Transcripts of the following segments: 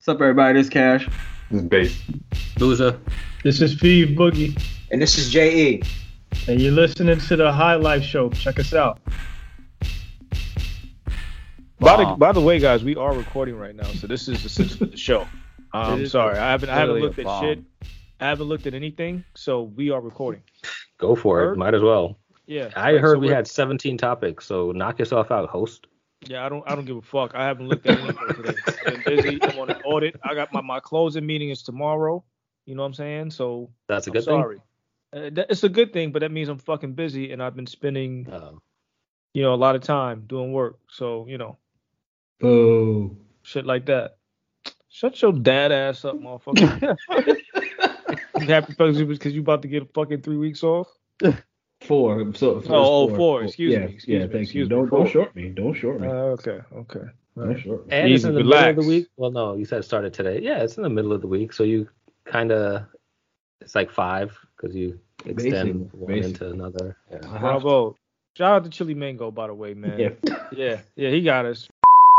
What's up, everybody? This is Cash. This is Base. Loser. This is Steve Boogie. And this is J.E. And you're listening to the High Life Show. Check us out. By the way, guys, we are recording right now, so this is essentially the show. I'm sorry, I haven't looked at shit. I haven't looked at anything, so we are recording. Go for it. Might as well. Yeah. I heard we had 17 topics, so knock yourself out, host. Yeah, I don't give a fuck. I haven't looked at anything today. I've been busy. I'm on an audit. I got my closing meeting is tomorrow. You know what I'm saying? So that's a good thing. It's a good thing, but that means I'm fucking busy and I've been spending, a lot of time doing work. So Boo. Shit like that. Shut your dad ass up, motherfucker. You happy because you about to get a fucking 3 weeks off? 4. So, four. Excuse me. Yeah, thank you. Don't short me. Don't short me. Okay. Don't short me. And it's in the middle of the week. Well, no, you said it started today. Yeah, it's in the middle of the week, so you kind of, it's like 5 because you extend one into another. Yeah. Bravo. Shout out to Chili Mango, by the way, man. Yeah, he got us.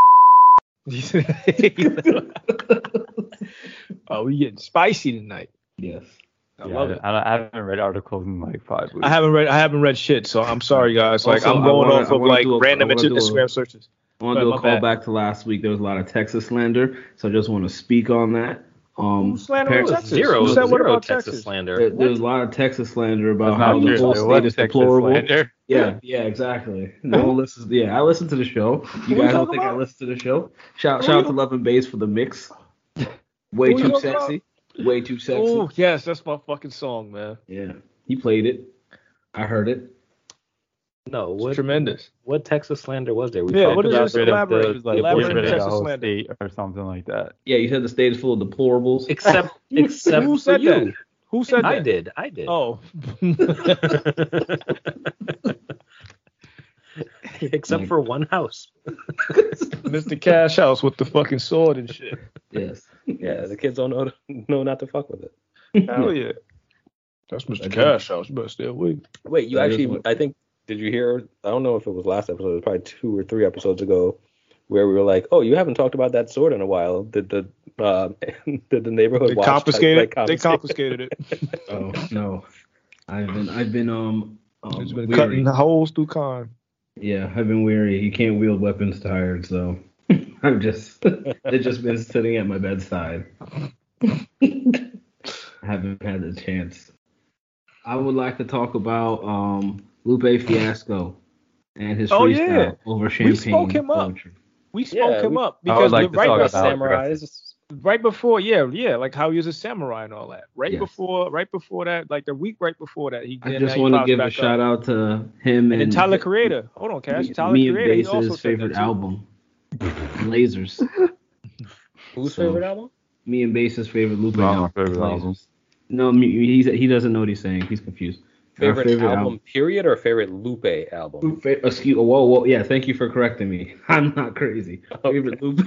Oh, we getting spicy tonight. Yes. I love it. I haven't read articles in like 5 weeks. I haven't read shit, so I'm sorry, guys. Like, I'm going off of like random Instagram searches. I want to do a call back to last week. There was a lot of Texas slander, so I just want to speak on that. Slander Texas? Zero Texas slander. There's a lot of Texas slander about how the whole state is deplorable. Slander. Yeah, exactly. No one listens. Yeah, I listen to the show. You guys don't think I listen to the show? Shout out to Love and Bass for the mix. Way too sexy. Way too sexy. Oh, yes, that's my fucking song, man. Yeah, he played it. I heard it. No, it's tremendous. What Texas slander was there? What is this? Elaborate Texas slander or something like that. Yeah, you said the state is full of deplorables. Except who said you. That? Who said that? I did. Oh. Except for one house. Mr. Cash House with the fucking sword and shit. Yes. Yeah, the kids don't know not to fuck with it. Hell yeah. That's Mr. Cash House. You better stay away. Wait, you actually, I think, did you hear, I don't know if it was last episode, it was probably 2 or 3 episodes ago, where we were like, oh, you haven't talked about that sword in a while. Did the neighborhood watch? They confiscated it. Oh, no. I've been cutting the holes through con. Yeah, I've been weary. You can't wield weapons tired, so they've just been sitting at my bedside. I haven't had the chance. I would like to talk about Lupe Fiasco and his freestyle over Champagne. We spoke him up. Because right before, like how he was a samurai and all that. Right before that, like the week right before that, he. I just want to give a shout out to him and Tyler Creator. Hold on, Cash. Tyler me Creator. Me and Bass's favorite album, Lasers. Whose favorite album? Me and Bass's favorite Lupe album. Lasers. No, he doesn't know what he's saying. He's confused. Favorite album, period, or favorite Lupe album? Whoa, yeah, thank you for correcting me. I'm not crazy. Favorite Lupe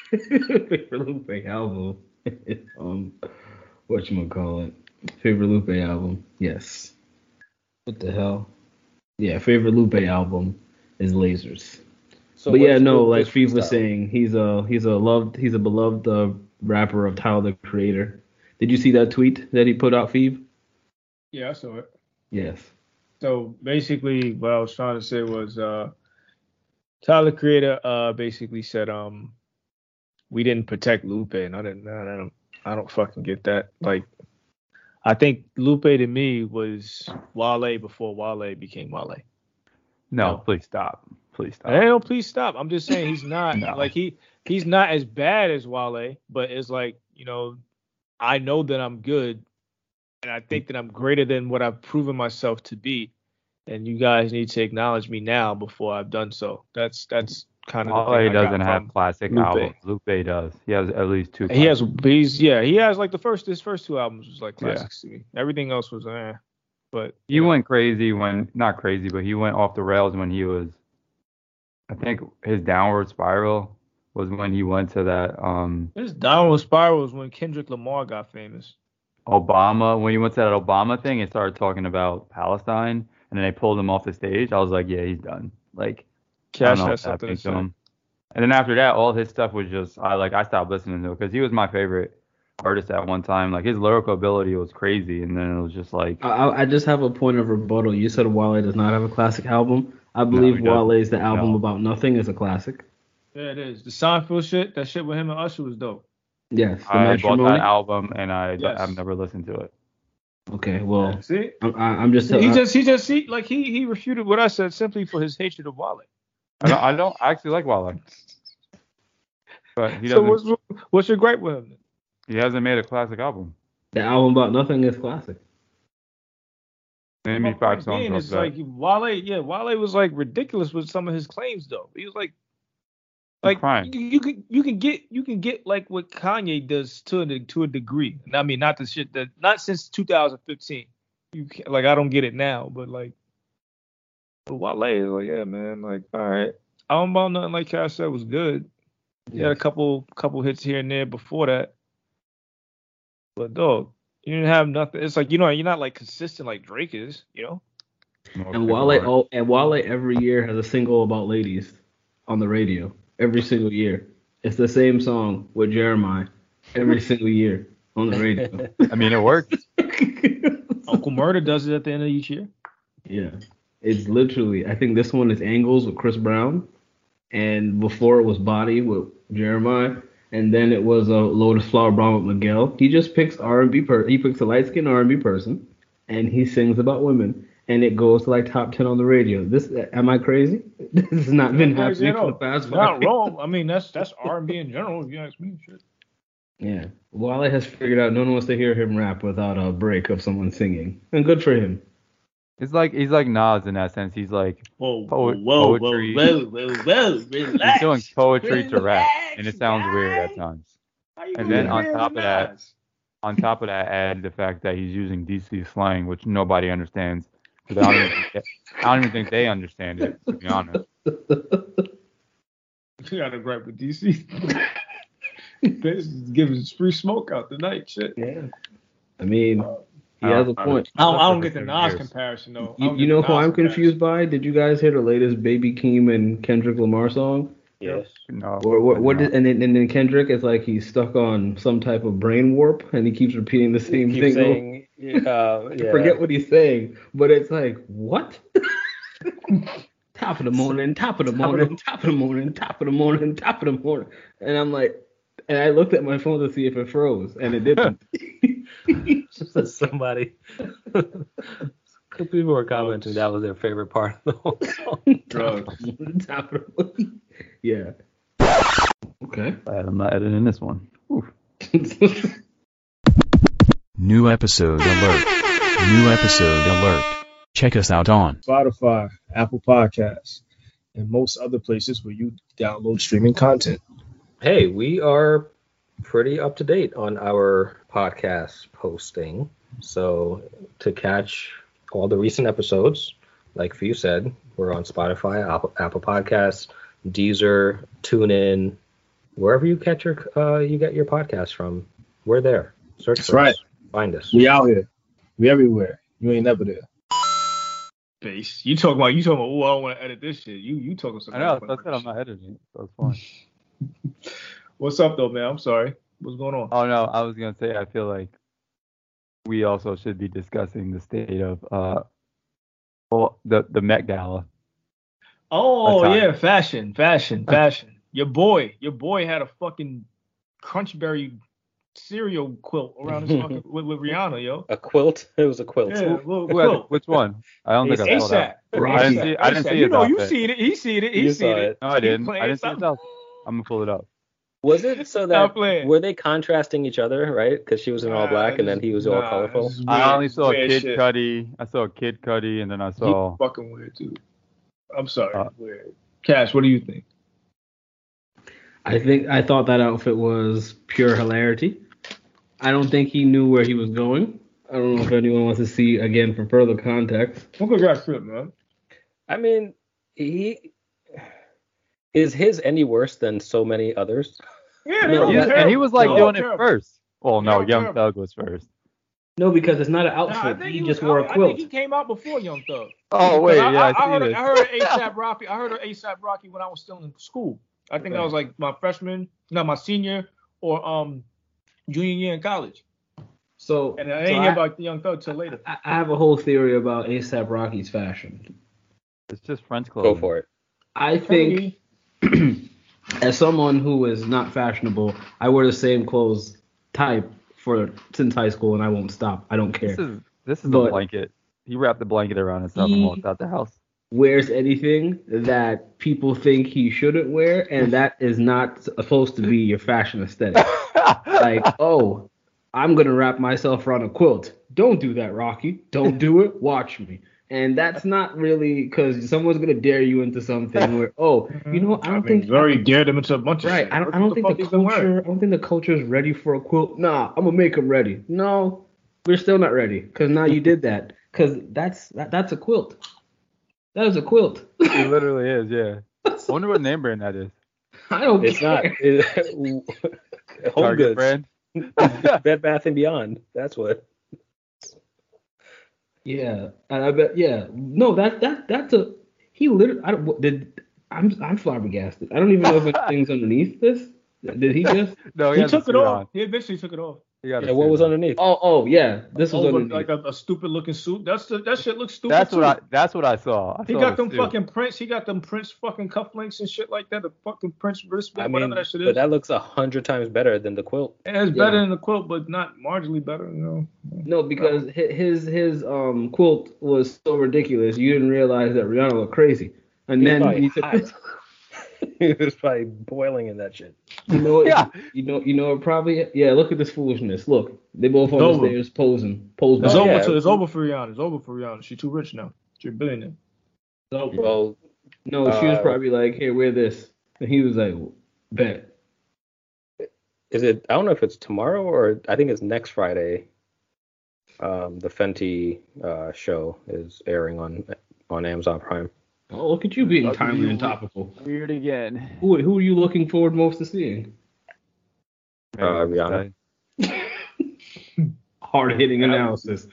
album. Whatchamacallit? Favorite Lupe album. Yes. What the hell? Yeah, favorite Lupe album is Lasers. So but yeah, no, like Steve was saying, he's a beloved rapper of Tyler the Creator. Did you see that tweet that he put out, Phoebe? Yeah, I saw it. Yes. So basically, what I was trying to say was, Tyler Creator basically said, we didn't protect Lupe, and I don't fucking get that. Like, I think Lupe to me was Wale before Wale became Wale. No, please stop. Please stop. No, please stop. I'm just saying he's not like he's not as bad as Wale, but it's like, I know that I'm good. And I think that I'm greater than what I've proven myself to be. And you guys need to acknowledge me now before I've done so. That's kind of. Wale doesn't have classic albums. Lupe does. He has at least 2. He has like his first 2 albums was like classics to me. Everything else was But he went crazy not crazy, but he went off the rails when he was. I think his downward spiral was when he went to that. His downward spiral was when Kendrick Lamar got famous. Obama, when he went to that Obama thing and started talking about Palestine, and then they pulled him off the stage, I was like, yeah, he's done. Like, Cash has something to say. And then after that, all his stuff was just I stopped listening to it because he was my favorite artist at one time. Like his lyrical ability was crazy, and then it was just like I just have a point of rebuttal. You said Wale does not have a classic album. I believe he doesn't. Wale's The Album About Nothing is a classic. Yeah, it is. The Seinfeld shit, that shit with him and Usher was dope. Yes. The I bought Matrimony. that album and Yes. I've never listened to it. Okay, well, Yeah, see? I'm just. He refuted what I said simply for his hatred of Wale. I don't actually like Wale, but he So doesn't. what's your gripe with him? Then? He hasn't made a classic album. The Album About Nothing is classic. Name My me 5 point songs being off is that. like Wale was like ridiculous with some of his claims though. He was like crying. you can get like what Kanye does to a degree. And I mean not the shit that not since 2015. I don't get it now, but like but Wale is like, yeah, man, like all right. Album About Nothing, like Cash said, was good. He had a couple hits here and there before that. But dog, you didn't have nothing. It's like, you're not like consistent like Drake is, And Wale every year has a single about ladies on the radio. Every single year. It's the same song with Jeremiah every single year on the radio. I mean, it worked. Uncle Murder does it at the end of each year. Yeah. It's literally, I think this one is Angles with Chris Brown. And before it was Body with Jeremiah. And then it was a Lotus Flower Brown with Miguel. He just picks R&B he picks a light-skinned R&B person. And he sings about women. And it goes to like top 10 on the radio. Am I crazy? This has not been happening for the past 5 Not years. wrong. I mean, that's R&B in general, if you ask me. Shit. Yeah. Wale has figured out no one wants to hear him rap without a break of someone singing. And good for him. He's like Nas in that sense. He's like poetry. relax. He's doing poetry to rap, and it sounds weird at times. And then on top of that, add the fact that he's using DC slang, which nobody understands. Because I don't even think they understand it, to be honest. You got a gripe with DC. This is giving free smoke out tonight, shit. Yeah. I mean, he has a point. I don't get the Nas comparison though. You know who I'm confused by? Did you guys hear the latest Baby Keem and Kendrick Lamar song? Yes. No. And then Kendrick is like he's stuck on some type of brain warp and he keeps repeating the same thing. Saying, I forget what he's saying, but it's like, what? Top of the morning, top of the morning, top of the morning, top of the morning, top of the morning. And I'm like, and I looked at my phone to see if it froze, and it didn't. Somebody. People were commenting that was their favorite part of the whole song. Drugs. Top of the morning. Yeah. Okay. Glad I'm not editing this one. Oof. New episode alert. New episode alert. Check us out on Spotify, Apple Podcasts, and most other places where you download streaming content. Hey, we are pretty up to date on our podcast posting. So to catch all the recent episodes, like Few said, we're on Spotify, Apple Podcasts, Deezer, TuneIn, wherever you get your podcast from. We're there. Search That's for right. us. Find us. We out here. We everywhere. You ain't never there. Base. You talking about? Oh, I don't want to edit this shit. You talking I something? know. I said I'm not editing. So it's fine. What's up though, man? I'm sorry. What's going on? Oh no, I was gonna say I feel like we also should be discussing the state of the Met Gala. Oh Attire. yeah, fashion. Your boy had a fucking Crunchberry cereal quilt around his fucking with Rihanna, yo. A quilt? It was a quilt. Yeah, a little quilt. Which one? I don't think I saw that. ASAP. I didn't see You it. know, you seen it. He seen it. You saw it. No, I didn't. playing I didn't see something. it. Out. I'm gonna pull it up. Was it so Stop that playing. were they contrasting each other, right? Because she was in all black and then he was all colorful. this is I weird. only saw Weird Kid shit. Cudi. I saw Kid Cudi, and then I He saw. fucking weird too. I'm sorry. Weird. Cash, what do you think? I thought that outfit was pure hilarity. I don't think he knew where he was going. I don't know if anyone wants to see again for further context. Well, congrats to him, man. I mean, is his any worse than so many others? Yeah, No, they yeah, were And he was like terrible. doing They were it terrible. first. Well, no, Yeah, Young terrible. Thug was first. No, because it's not an Nah, I outfit. think He was- just wore a I quilt. think he came out before Young Thug. Oh wait, I yeah, I heard see this. I heard ASAP Rocky. I heard of ASAP Rocky when I was still in school. I think that was like my senior or junior year in college. So And I didn't hear about the Young Thug till later. I have a whole theory about ASAP Rocky's fashion. It's just French clothing. Go for it. I think, as someone who is not fashionable, I wear the same clothes type since high school, and I won't stop. I don't care. This is a blanket. He wrapped the blanket around himself and walked out the house. Wears anything that people think he shouldn't wear, and that is not supposed to be your fashion aesthetic. Like, oh, I'm gonna wrap myself around a quilt. Don't do that, Rocky. Don't do it. Watch me. And that's not really because someone's gonna dare you into something where, I don't think Very dared him into a bunch of right. shit. I don't think the culture is ready for a quilt. Nah, I'm gonna make them ready. No, we're still not ready because now you did that. Because that's a quilt. That is a quilt. It literally is, yeah. I wonder what name brand that is. I don't It's care. not. Home Target Goods. brand. Bed Bath and Beyond. That's what. Yeah, and I bet. Yeah, no, that's a. He literally. I'm flabbergasted. I don't even know if anything's underneath this. Did he just? No, He has a took it suit off. on. He eventually took it off. He got a Yeah, what suit was on. underneath? Oh, yeah. This was Over underneath. like a stupid looking suit. That shit looks stupid. That's too. what I saw. He got them fucking prints. He got them Prince fucking cufflinks and shit like that. The fucking Prince wristband, whatever that shit is. But that looks 100 times better than the quilt. And it's better than the quilt, but not marginally better. No, because his quilt was so ridiculous. You didn't realize that Rihanna looked crazy, and then he took. He was probably boiling in that shit. You know what? Yeah. You know probably. Yeah. Look at this foolishness. Look, they both on the over. stairs posing. It's Oh, over. yeah. It's over for Rihanna. It's over for Rihanna. She's too rich now. She's a billionaire. Well, No, she was probably like, "Hey, wear this," and he was like, "Bet." is it? I don't know if it's tomorrow or I think it's next Friday. The Fenty show is airing on Amazon Prime. Oh, look at you being timely and topical. Weird again. Who are you looking forward most to seeing? Rihanna. Hard hitting analysis.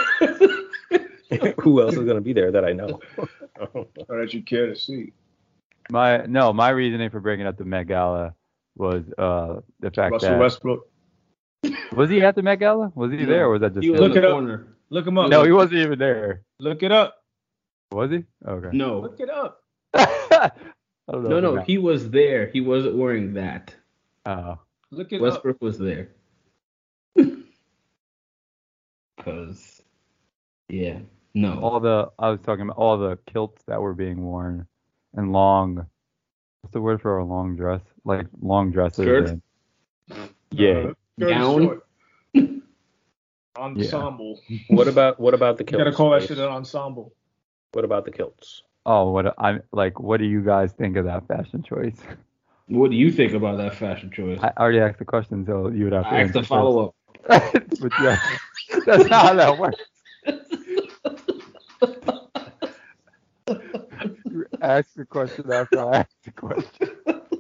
Who else is gonna be there that I know? Or that you care to see. My reasoning for bringing up the Met Gala was the fact Russell that Westbrook. was he at the Met Gala? Was he there or was that just He was him? in Look it the up. corner. Look him up. No, he wasn't even there. Look it up. Was he? Okay. No, Look it up. I don't know. no, he was there. He wasn't wearing that. Oh. Look it up. Westbrook was there. Cause, yeah, no. I was talking about all the kilts that were being worn and long. What's the word for a long dress? Like long dresses. Skirt? And, yeah. Gown? Ensemble. What about the You kilts? gotta call that shit an ensemble. What about the kilts? Oh, what do you guys think of that fashion choice? What do you think about that fashion choice? I already asked the question, so you would have to I asked answer a follow up. first. But yeah, that's not how that works. You ask the question after I ask the question.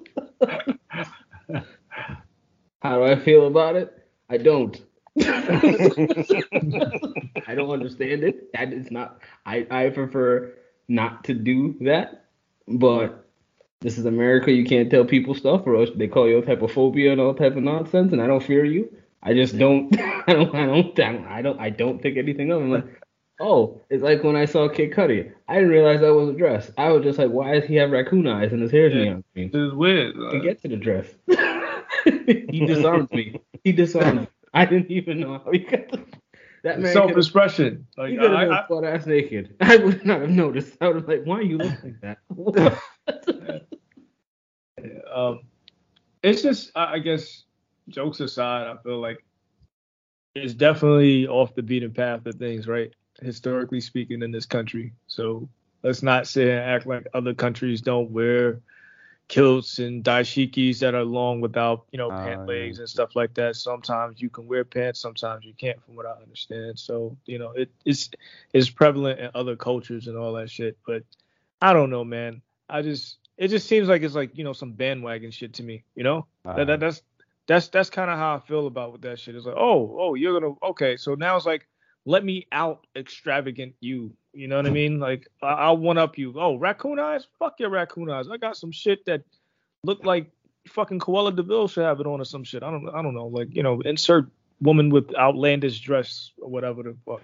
How do I feel about it? I don't. I don't understand it. It's not. I prefer not to do that. But this is America. You can't tell people stuff, or else they call you all type of phobia and all type of nonsense. And I don't fear you. I just don't. I don't think anything of it. I'm like, oh, it's like when I saw Kid Cudi. I didn't realize that was a dress. I was just like, why does he have raccoon eyes and his hair's neon green? This is weird. To get to the dress. He disarmed me. He disarmed me. I didn't even know how he got that man. Self-expression. Like, He could have been butt ass naked. I would not have noticed. I would have like, why are you looking like that? It's just, I guess, jokes aside, I feel like it's definitely off the beaten path of things, right? Historically speaking, in this country. So let's not sit and act like other countries don't wear kilts and dashikis that are long without, pant legs and stuff like that. Sometimes you can wear pants, sometimes you can't, from what I understand. So, it's prevalent in other cultures and all that shit. But I don't know, man. It just seems like it's like, some bandwagon shit to me, That's kind of how I feel about with that shit. It's like, oh, you're gonna, okay. So now it's like, let me out extravagant you. You know what I mean? Like, I'll one up you. Oh, raccoon eyes? Fuck your raccoon eyes. I got some shit that look like fucking Cruella de Vil should have it on or some shit. I don't know. Like, insert woman with outlandish dress or whatever the fuck,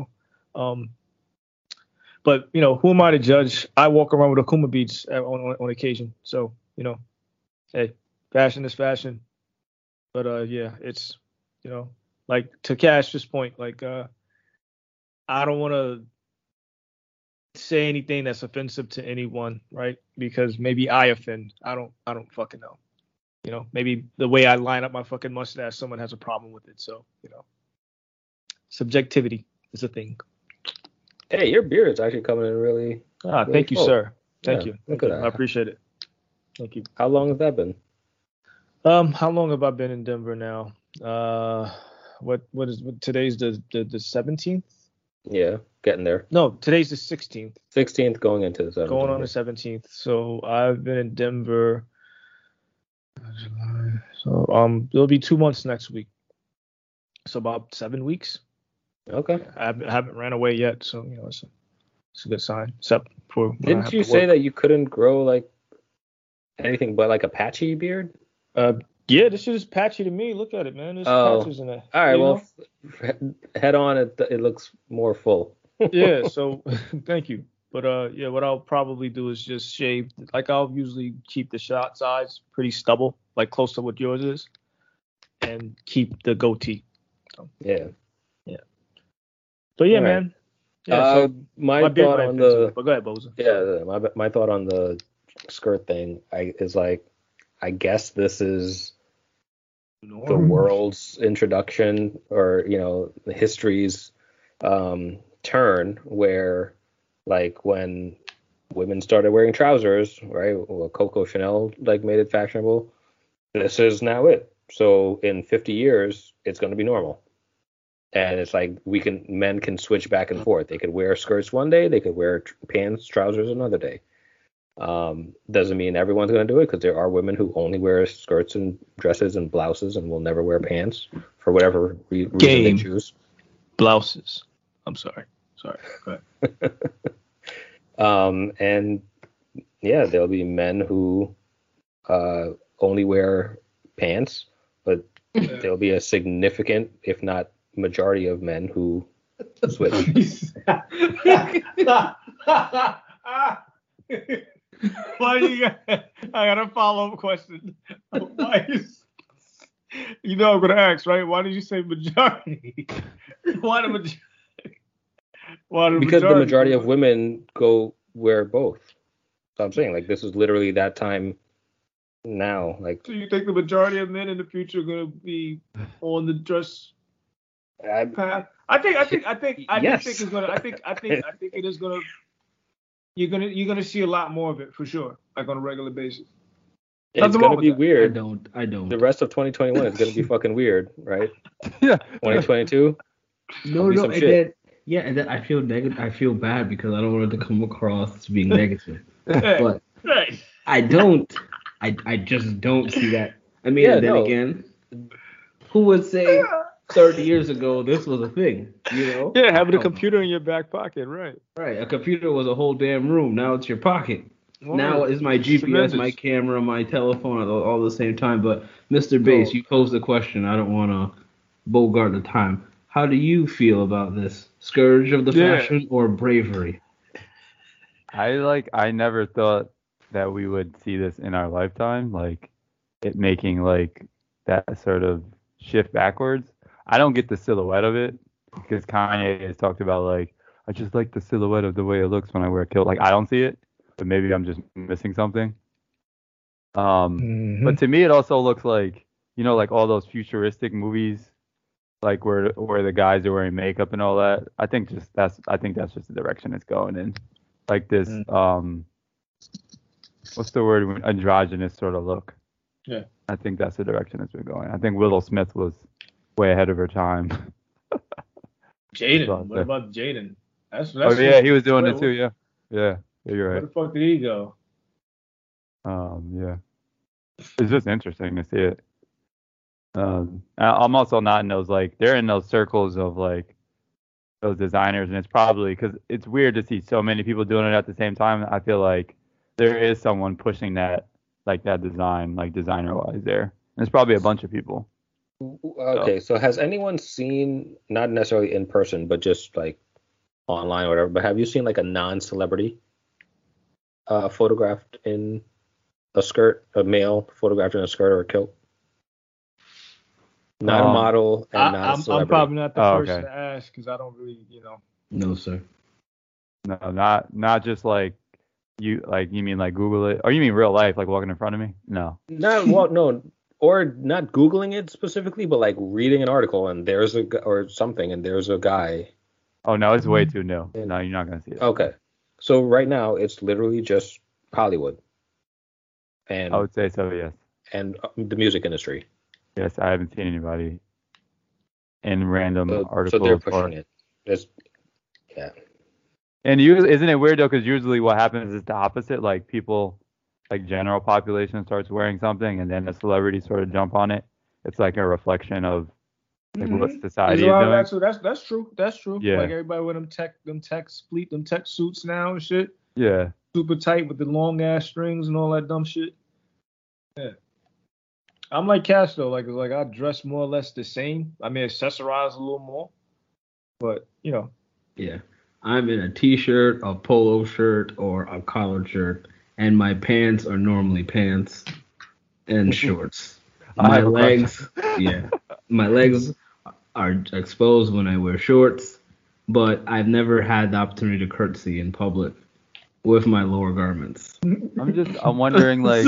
But who am I to judge? I walk around with Akuma beads on occasion. So, hey, fashion is fashion. But yeah, it's like to Cash's point, like I don't want to say anything that's offensive to anyone, right? Because maybe I offend. I don't fucking know. Maybe the way I line up my fucking mustache, someone has a problem with it. So, subjectivity is a thing. Hey, your beard is actually coming in really. Thank you, sir. Thank Yeah, you. look at that. I appreciate it. Thank you. How long has that been? How long have I been in Denver now? What is today's the 17th? Yeah, getting there. No, today's the 16th. 16th going into the 17th. Going on the 17th. So I've been in Denver. So it'll be 2 months next week. So about 7 weeks. Okay. I haven't ran away yet, so it's a good sign. Except for when I Didn't have you to say work. that you couldn't grow like anything but like a patchy beard? Yeah, this shit is patchy to me. Look at it, man. There's patches in there. All right, You well, know? head on, it looks more full. Yeah, so thank you. But yeah, what I'll probably do is just shave. Like I'll usually keep the shot size pretty stubble, like close to what yours is, and keep the goatee. So, Yeah. but yeah, All right. man. Yeah, so my beard thought might on offend you, the but go ahead, Boza. yeah, my thought on the skirt thing is like, I guess this is the world's introduction, or the history's turn, where like when women started wearing trousers, right? Well, Coco Chanel like made it fashionable. This is now it. So in 50 years, it's going to be normal. And it's like men can switch back and forth. They could wear skirts one day, they could wear pants, trousers another day. Doesn't mean everyone's going to do it, because there are women who only wear skirts and dresses and blouses and will never wear pants for whatever reason they choose. Blouses. I'm sorry. Go ahead. And yeah, there'll be men who only wear pants, but there'll be a significant, if not majority, of men who switch. Why you got? I got a follow-up question. Why I'm gonna ask, right? Why did you say majority? Why the majority? Because the majority of women go wear both. So I'm saying, like, this is literally that time now. Like, So you think the majority of men in the future are gonna be on the dress path? I think Yes. it's gonna. I think it is gonna. You're gonna see a lot more of it for sure, like on a regular basis. it's Nothing going wrong to be with that. weird. I don't. The rest of 2021 is going to be fucking weird, right? Yeah. 2022. No, be no, some and shit. then I feel negative. I feel bad because I don't want it to come across as being negative. Hey, But hey. I don't. I just don't see that. I mean, Yeah, and then no. again, who would say 30 years ago this was a thing? Yeah, I having a don't computer in your back pocket, right? know. Right, a computer was a whole damn room. Now it's your pocket. Now Right. it's my GPS, Tremendous. my camera, my telephone all at the same time. But Mr. Bass, Oh. you posed the question. I don't want to bogart the time. How do you feel about this? Scourge of the Yeah. fashion or bravery? I never thought that we would see this in our lifetime, like it making like that sort of shift backwards. I don't get the silhouette of it, because Kanye has talked about like, I just like the silhouette of the way it looks when I wear a kilt. Like, I don't see it, but maybe I'm just missing something. But to me, it also looks like, like all those futuristic movies, like where the guys are wearing makeup and all that. I think that's just the direction it's going in. Like this, what's the word? Androgynous sort of look. Yeah. I think that's the direction it's been going. I think Willow Smith was way ahead of her time. Jaden. What about Jaden? That's Oh yeah, he was doing it too. Yeah, you're Where right. the fuck did he go? Yeah, it's just interesting to see it. I'm also not in those, like, they're in those circles of like those designers, and it's probably because it's weird to see so many people doing it at the same time. I feel like there is someone pushing that like that design, like designer wise there. And it's probably a bunch of people. Okay, so has anyone seen, not necessarily in person, but just like online or whatever, but have you seen like a non-celebrity photographed in a skirt, a male photographed in a skirt or a kilt? Not a model and not a I'm celebrity. probably not the Oh, person okay. to ask because I don't really, No, sir. No, not just like you mean like Google it, or you mean real life, like walking in front of me? No. No, or not Googling it specifically, but like reading an article and there's a or something and there's a guy. Oh no, it's way too new. No, you're not gonna see it. Okay, so right now it's literally just Hollywood and I would say so, yes. and the music industry. Yes, I haven't seen anybody in random So articles. they're pushing it. Yeah. And isn't it weird though? Because usually what happens is the opposite. Like people, like general population starts wearing something, and then the celebrities sort of jump on it. It's like a reflection of like what society is doing. That's true. That's true. Yeah. Like everybody with them tech suits now and shit. Yeah. Super tight with the long ass strings and all that dumb shit. Yeah. I'm like Cash though, like I dress more or less the same. I may accessorize a little more, but Yeah. I'm in a t-shirt, a polo shirt, or a collared shirt, and my pants are normally pants and shorts. My legs, my legs are exposed when I wear shorts, but I've never had the opportunity to curtsy in public with my lower garments. I'm wondering like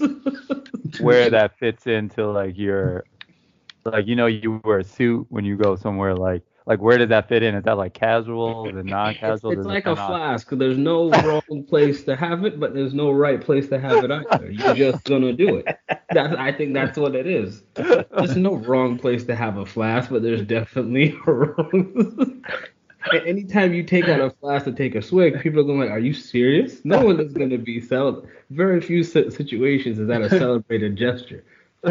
where that fits into like your, like you wear a suit when you go somewhere, like where did that fit in? Is that like casual and non-casual? It's like a flask. There's no wrong place to have it, but there's no right place to have it either. You're just gonna do it. I think that's what it is. There's no wrong place to have a flask, but there's definitely a wrong. Anytime you take out a flask to take a swig, people are going like, "Are you serious?" No one is going to be Very few situations is that a celebrated gesture.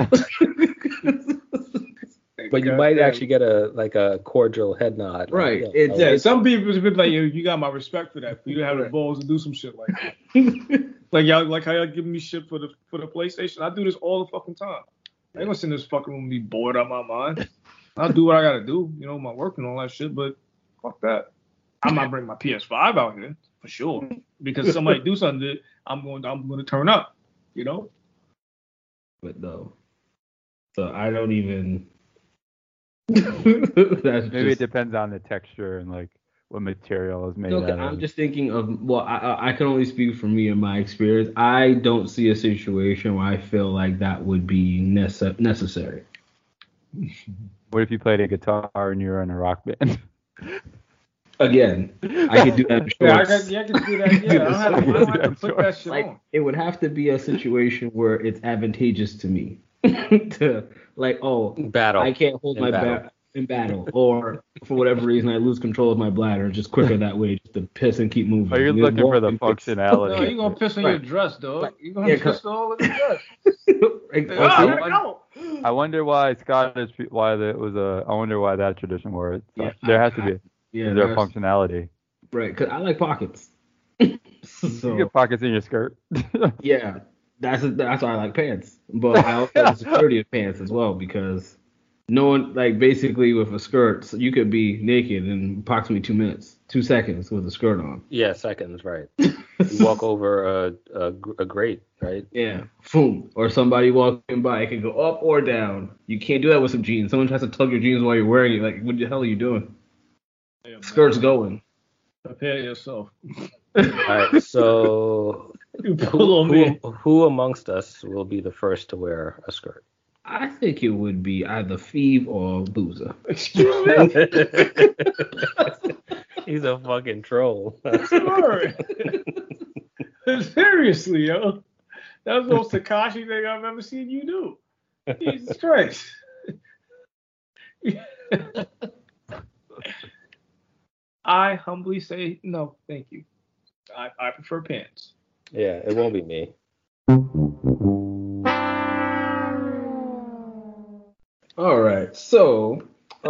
But you might actually get a cordial head nod. Right. Some people have been like, you got my respect for that. For you to have the balls to do some shit like that. Like how y'all giving me shit for the PlayStation. I do this all the fucking time. I ain't gonna sit in this fucking room and be bored out my mind. I'll do what I gotta do, my work and all that shit, but fuck that. I might bring my PS5 out here for sure. Because somebody do something, I'm gonna turn up, But no. So I don't even. Maybe it depends on the texture and like what material is made out of. I'm just thinking of, I can only speak for me and my experience. I don't see a situation where I feel like that would be necessary. What if you played a guitar and you were in a rock band? Again, I could do that in shorts. I could do that. Yeah, I don't have to put that shit on. It would have to be a situation where it's advantageous to me to battle. I can't hold my bat in battle, or for whatever reason I lose control of my bladder. Just quicker that way, just to piss and keep moving. Oh, you're looking for the functionality. No, you're gonna piss on your dress, dog. You're gonna piss all of your dress. I wonder why Scottish. I wonder why that tradition works. There has to be. Is there functionality? Right, because I like pockets. So, you get pockets in your skirt. Yeah, that's why I like pants. But I also like the security of pants as well, because no one, basically with a skirt, so you could be naked in approximately 2 seconds with a skirt on. Yeah, seconds, right. You walk over a grate, right? Yeah, boom. Or somebody walking by, it can go up or down. You can't do that with some jeans. Someone tries to tug your jeans while you're wearing it. Like, what the hell are you doing? Yeah, skirt's going. Prepare yourself. All right, so who amongst us will be the first to wear a skirt? I think it would be either Phoebe or Boozer. Excuse me? He's a fucking troll. Sorry. Seriously, yo. That's the most Takashi thing I've ever seen you do. Jesus Christ. I humbly say no, thank you. I prefer pants. Yeah, it won't be me. All right, so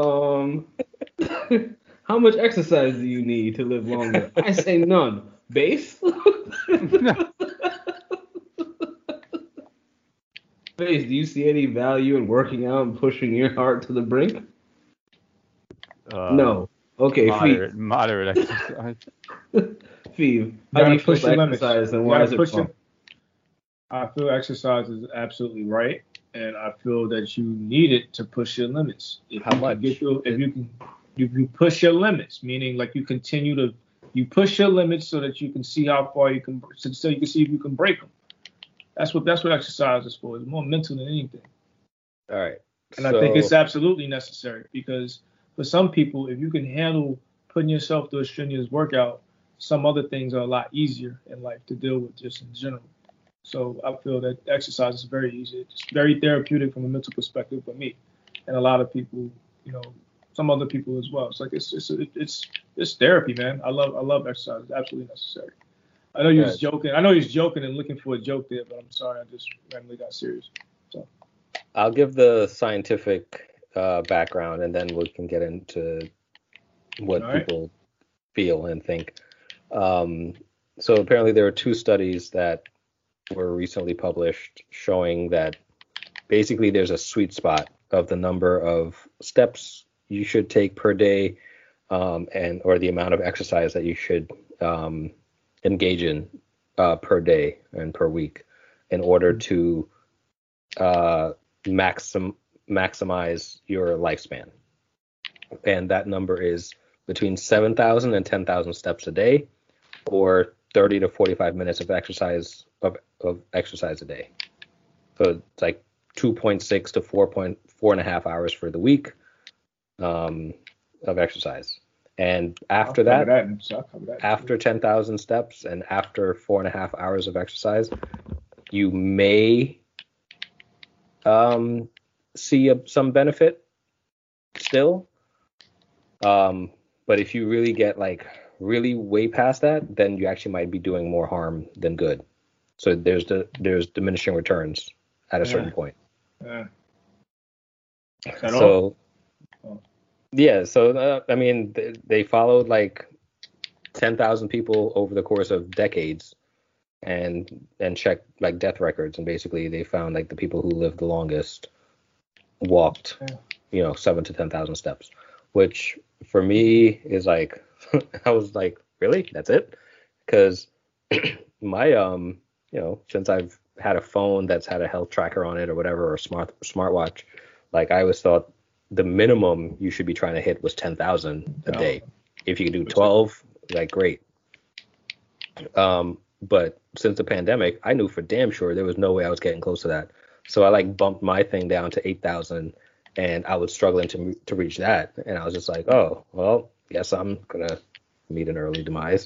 how much exercise do you need to live longer? I say none. Base? face, do you see any value in working out and pushing your heart to the brink? No. Okay, Moderate exercise. Feeve, how do you feel about exercise and why is it wrong? I feel exercise is absolutely right, and I feel that you need it to push your limits. How much? If you push your limits, meaning like you push your limits so that you can see how far you can, so you can see if you can break them. That's what exercise is for. It's more mental than anything. All right. And I think it's absolutely necessary because for some people, if you can handle putting yourself through a strenuous workout, some other things are a lot easier in life to deal with just in general. So I feel that exercise is very easy. It's very therapeutic from a mental perspective for me, and a lot of people, some other people as well. It's like it's therapy, man. I love exercise. It's absolutely necessary. I know you was joking. I know he's joking and looking for a joke there, but I'm sorry. I just randomly got serious. So I'll give the scientific background, and then we can get into what people feel and think. So apparently there are 2 studies that were recently published showing that basically there's a sweet spot of the number of steps you should take per day, or the amount of exercise that you should engage in per day and per week in order to maximize your lifespan. And that number is between 7,000 and 10,000 steps a day, or 30 to 45 minutes of exercise a day. So it's like 2.6 to 4.5 hours for the week of exercise. And after that, after 10,000 steps and after 4.5 hours of exercise, you may see some benefit still. But if you really get really way past that, then you actually might be doing more harm than good. So there's diminishing returns at a certain point. So yeah, so I mean they followed 10,000 people over the course of decades and checked death records, and basically they found the people who lived the longest walked 7 to 10,000 steps, which for me is I was really, that's it? Because my since I've had a phone that's had a health tracker on it or whatever, or smartwatch, I always thought the minimum you should be trying to hit was 10,000 a day. If you could do 12, great. But since the pandemic, I knew for damn sure there was no way I was getting close to that. So I bumped my thing down to 8,000, and I was struggling to reach that. And I was just oh, well, guess I'm gonna meet an early demise.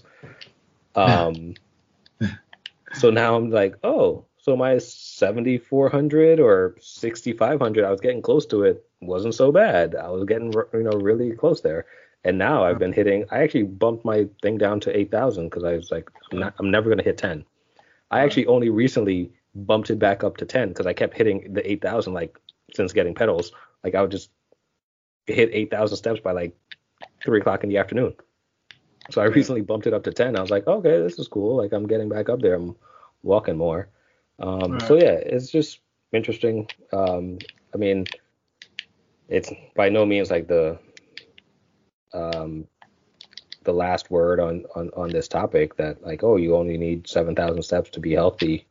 So now I'm oh, so my 7,400 or 6,500, I was getting close to it. Wasn't so bad. I was getting really close there. And now I've been hitting. I actually bumped my thing down to 8,000 because I was I'm never gonna hit 10. I actually only recently bumped it back up to 10 because I kept hitting the 8,000 since getting pedals. I would just hit 8,000 steps by 3 o'clock in the afternoon. So I recently bumped it up to 10. I was okay, this is cool. I'm getting back up there. I'm walking more. So yeah, it's just interesting. I mean, it's by no means the last word on this topic that oh, you only need 7,000 steps to be healthy.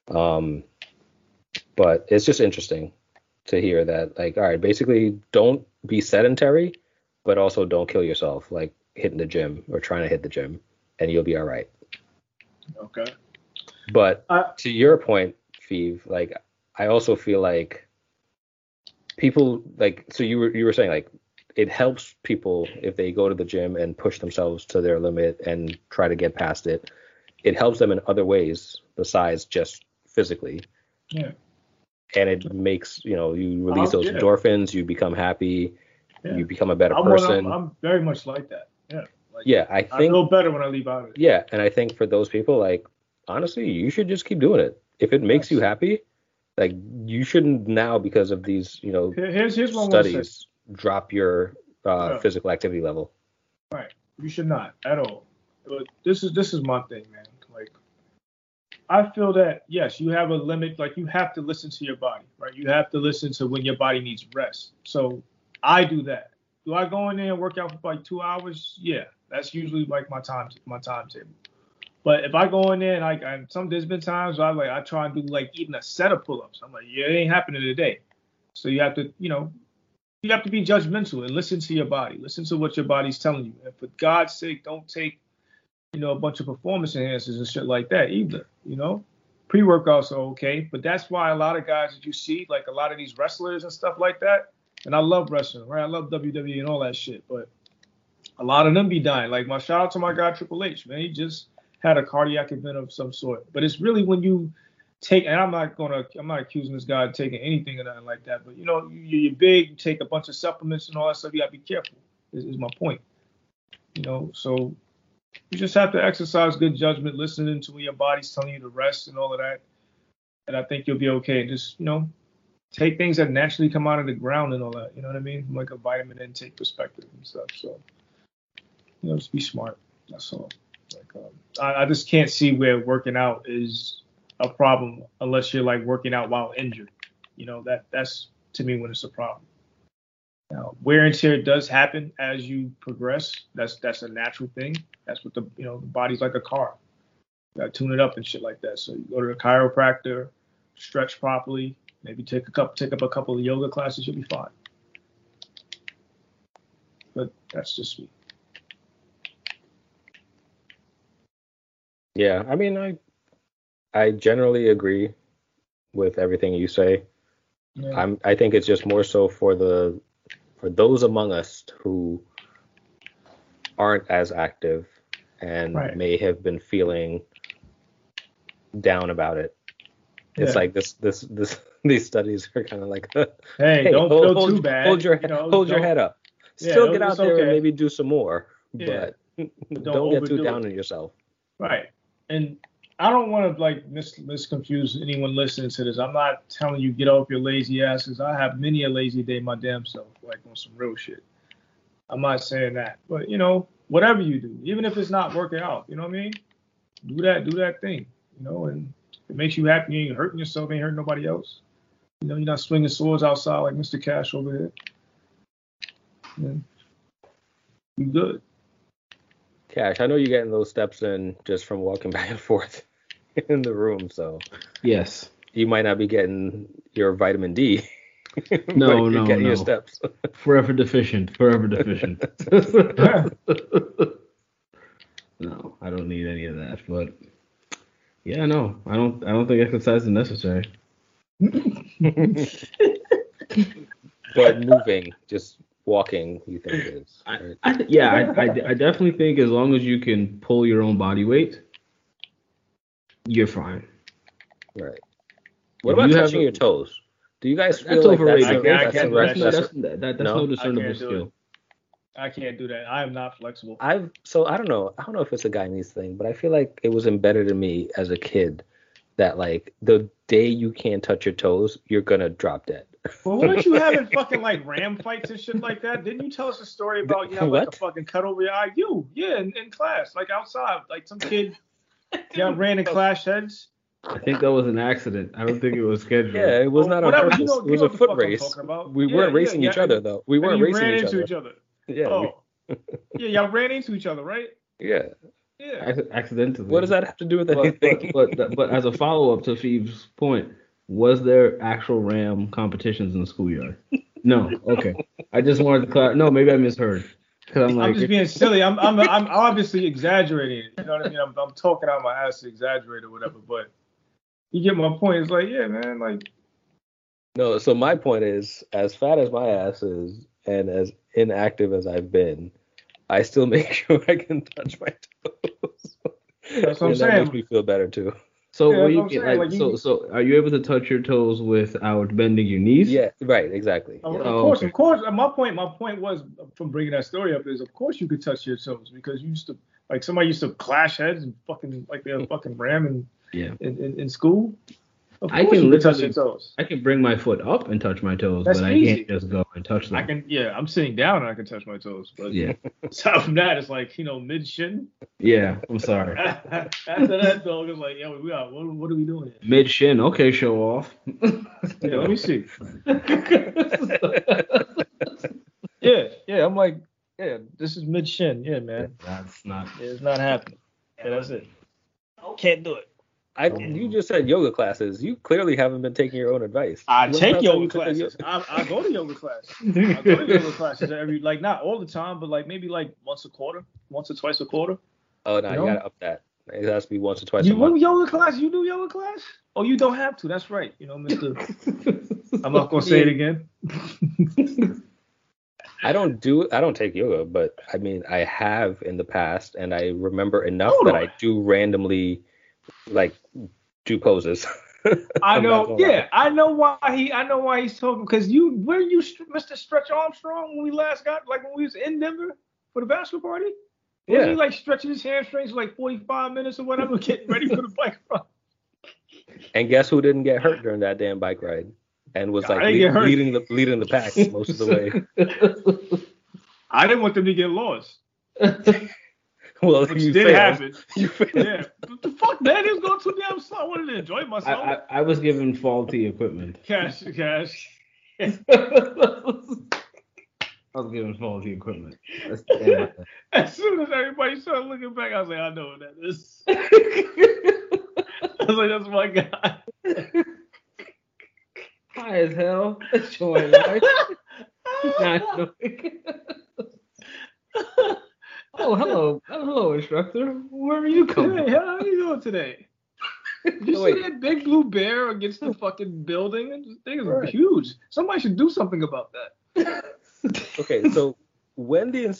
But it's just interesting to hear that all right, basically don't be sedentary, but also don't kill yourself hitting the gym or trying to hit the gym, and you'll be all right. Okay. But to your point, Feeve, I also feel people so you were saying it helps people if they go to the gym and push themselves to their limit and try to get past it. It helps them in other ways besides just physically. Yeah. And it makes, you release those endorphins, you become happy, you become a better person. I'm very much like that. Yeah. I think I feel better when I leave out of it. Yeah, and I think for those people, honestly, you should just keep doing it. If it makes you happy, you shouldn't now, because of these, here's what studies, drop your physical activity level. Right. You should not at all. But this is my thing, man. I feel that yes, you have a limit. Like you have to listen to your body, right? You have to listen to when your body needs rest. So I do that. Do I go in there and work out for like 2 hours? Yeah, that's usually like my timetable. But if I go in there and there's been times where I try and do like even a set of pull-ups. I'm like, yeah, it ain't happening today. So you have to, you have to be judgmental and listen to your body. Listen to what your body's telling you. And for God's sake, don't take, a bunch of performance enhancers and shit like that either. Pre-workouts are okay, but that's why a lot of guys that you see, like a lot of these wrestlers and stuff like that, and I love wrestling, right? I love WWE and all that shit, but a lot of them be dying. Like my shout out to my guy Triple H, man. He just had a cardiac event of some sort. But it's really when you take, and I'm not accusing this guy of taking anything or nothing like that, but you're big, you take a bunch of supplements and all that stuff, you gotta be careful, is my point. So you just have to exercise good judgment, listening to when your body's telling you to rest and all of that. And I think you'll be okay. Just, take things that naturally come out of the ground and all that. You know what I mean? From like a vitamin intake perspective and stuff. So, just be smart. That's all. I just can't see where working out is a problem unless you're like working out while injured. That's to me when it's a problem. Now, wear and tear does happen as you progress. That's a natural thing. That's what the body's like a car. You gotta tune it up and shit like that. So you go to a chiropractor, stretch properly, maybe take up a couple of yoga classes, you'll be fine. But that's just me. Yeah, I mean, I generally agree with everything you say. Yeah. I think it's just more so for those among us who aren't as active and may have been feeling down about it. It's like these studies are kind of like, hey, don't feel too bad. Hold your head up. Still get out there and maybe do some more, but don't get too down on yourself. Right. And I don't want to like misconfuse anyone listening to this. I'm not telling you get off your lazy asses. I have many a lazy day my damn self, like on some real shit. I'm not saying that, but whatever you do, even if it's not working out, you know what I mean? Do that thing, and if it makes you happy, you ain't hurting yourself, ain't hurting nobody else. You're not swinging swords outside like Mr. Cash over here. You good. Cash, I know you're getting those steps in just from walking back and forth in the room, so yes, you might not be getting your vitamin D. No. Your steps. Forever deficient. No, I don't need any of that. But yeah, no, I don't think exercise is necessary. But moving, just walking, you think is? Right? I definitely think as long as you can pull your own body weight, you're fine. Right. What about touching your toes? Do you guys feel like overrated? That's no discernible skill. I can't do that. I am not flexible. I don't know if it's a Guyanese thing, but I feel like it was embedded in me as a kid that like the day you can't touch your toes, you're gonna drop dead. Well, weren't you having fucking like ram fights and shit like that? Didn't you tell us a story about you have like a fucking cut over your eye? In class, like outside, like some kid ran and clashed heads. I think that was an accident. I don't think it was scheduled. Yeah, it was not on purpose. It was a foot race. We weren't racing each other though. We weren't racing each other. Yeah. Y'all ran into each other, right? Yeah. Accidentally. What does that have to do with anything? But as a follow-up to Phoebe's point, was there actual ram competitions in the schoolyard? No. Okay. I just wanted to clarify. No, maybe I misheard. I'm just being silly. I'm obviously exaggerating. You know what I mean? I'm talking out my ass to exaggerate or whatever. But you get my point. It's like, yeah, man, like. No. So my point is, as fat as my ass is, and as inactive as I've been, I still make sure I can touch my toes. That's what I'm saying. That makes me feel better too. So so are you able to touch your toes without bending your knees? Yeah, right, exactly. Of course. My point was from bringing that story up is of course you could touch your toes because you used to like somebody used to clash heads and fucking like they're fucking ram in school. Of I course can you can touch literally- your toes. I can bring my foot up and touch my toes, That's but I easy. can't just go and touch them. I can, yeah, I'm sitting down and I can touch my toes. But Yeah, aside from that, it's like, mid shin. yeah. I'm sorry. After that, dog, it's like, yeah, what are we doing here? Mid shin, okay, show off. Yeah, let me see. Yeah, I'm like, yeah, this is mid shin. Yeah, man. That's not. Yeah, it's not happening. Yeah, that's it. Can't do it. You just said yoga classes. You clearly haven't been taking your own advice. I When's the take last time yoga you took a classes. I go to yoga classes. I go to yoga classes like not all the time, but like maybe like once or twice a quarter. Oh no, No? you gotta up that. It has to be once or twice You a month. do yoga class? You do yoga class? Oh, you don't have to. That's right. Mister. I'm not gonna say it again. I don't take yoga, but I mean I have in the past, and I remember enough Hold that on. I do randomly like do poses. I I'm not know. gonna lie. Yeah, I know why he's talking because where you Mr. Stretch Armstrong when we last when we was in Denver for the bachelor party? Was Yeah. he like stretching his hamstrings for like 45 minutes or whatever, getting ready for the bike ride? And guess who didn't get hurt during that damn bike ride? And was I like didn't get hurt. leading the pack most of the way. I didn't want them to get lost, Well, which you did failed. happen. You failed. Yeah, what the fuck, man? It was going too damn slow. I wanted to enjoy myself. I was given faulty equipment. Cash. I was given faulty equipment. That's damn. As soon as everybody started looking back, I was like, I know what that is. I was like, that's my guy. High as hell. Showing life. Not knowing. Oh, hello, instructor. Where are you coming Hey, from? how are you doing today? Did you Oh, see wait. that big blue bear against the fucking building? This thing is Right. huge. Somebody should do something about that. Okay, so when the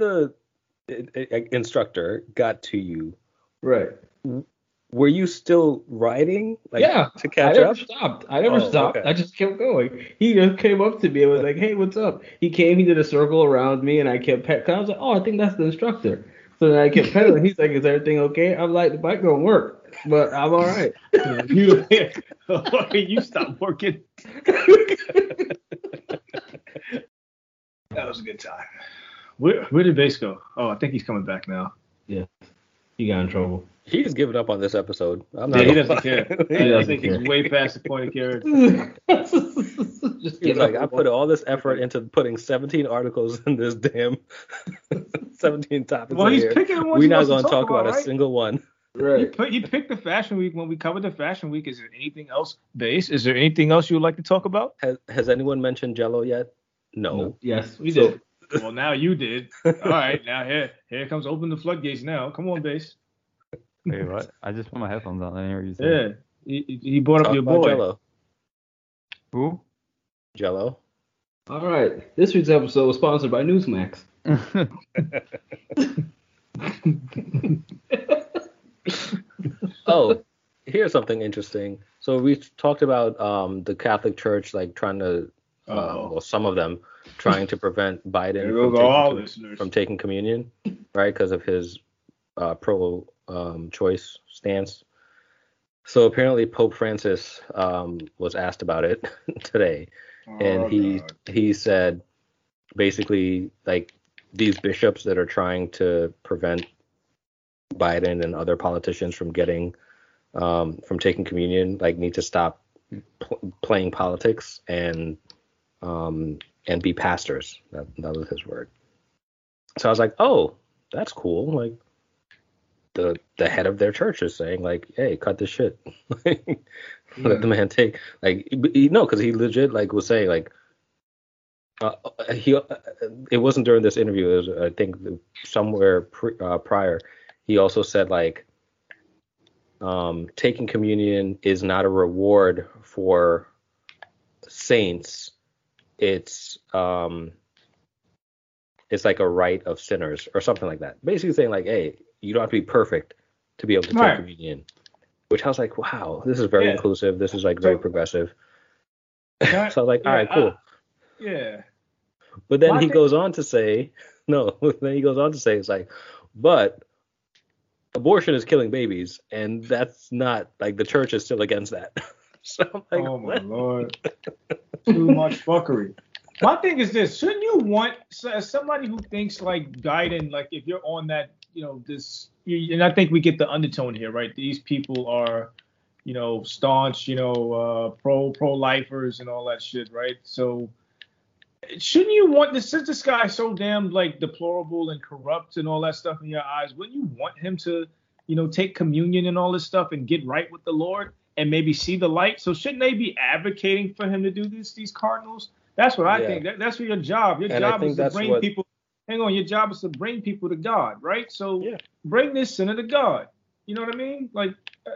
instructor got to you, Right. were you still riding? Like, Yeah, to catch I never up? stopped. I never Oh, stopped. okay. I just kept going. He just came up to me and was like, "Hey, what's up?" He came. He did a circle around me, and I kept petting. I was like, "Oh, I think that's the instructor." So then I kept pedaling. He's like, "Is everything okay?" I'm like, "The bike don't work, but I'm all right." You stopped working. That was a good time. Where did Base go? Oh, I think he's coming back now. He got in trouble. He's given up on this episode. I'm Yeah, not he gonna doesn't lie. care. He I doesn't think care. he's way past the point of care. Just He's like, I put all this effort into putting 17 articles in this damn 17 topics. Well, in he's here. picking the ones We're he not wants to going to talk about right? a single one. right. He picked the fashion week. When we covered the fashion week, is there anything else, Base? Is there anything else you would like to talk about? Has anyone mentioned Jello yet? No. Yes, we So- did. Well, now you did. All right, now here comes open the floodgates. Now, come on, Base. Wait, what? I just put my headphones on. I didn't hear you say. Yeah, he brought up Talk your about boy. Jello. Who? Jello. All right. This week's episode was sponsored by Newsmax. Oh, here's something interesting. So we talked about the Catholic Church like trying to, well, some of them trying to prevent Biden There from go all taking, listeners. from taking communion, right? Because of his pro-choice stance. So apparently Pope Francis was asked about it today, and he said basically like these bishops that are trying to prevent Biden and other politicians from getting from taking communion like need to stop playing politics and be pastors. That was his word. So I was like, oh, that's cool. Like the head of their church is saying like, hey, cut this shit. Let the man take because he legit like was saying like it wasn't during this interview. It was, I think somewhere prior. He also said like taking communion is not a reward for saints. It's like a right of sinners or something like that. Basically saying like, hey, you don't have to be perfect to be able to take Right. communion. Which I was like, wow, this is very Yeah. inclusive. This is like very progressive. So I was like, all right, Yeah, cool. Yeah. But then Well, I he think- goes on to say, it's like, but abortion is killing babies, and that's not like the church is still against that. So I'm like, oh my what? lord, too much fuckery. My thing is this: shouldn't you want as somebody who thinks like guiding, like if you're on that, this, and I think we get the undertone here, right? These people are, staunch, pro-lifers and all that shit, right? So shouldn't you want this? Since this guy so damn like deplorable and corrupt and all that stuff in your eyes, wouldn't you want him to, take communion and all this stuff and get right with the Lord and maybe see the light? So shouldn't they be advocating for him to do this? These cardinals. That's what I think. That's for your job. Your job is to bring people. Hang on, your job is to bring people to God, right? So bring this sinner to God. You know what I mean? Like,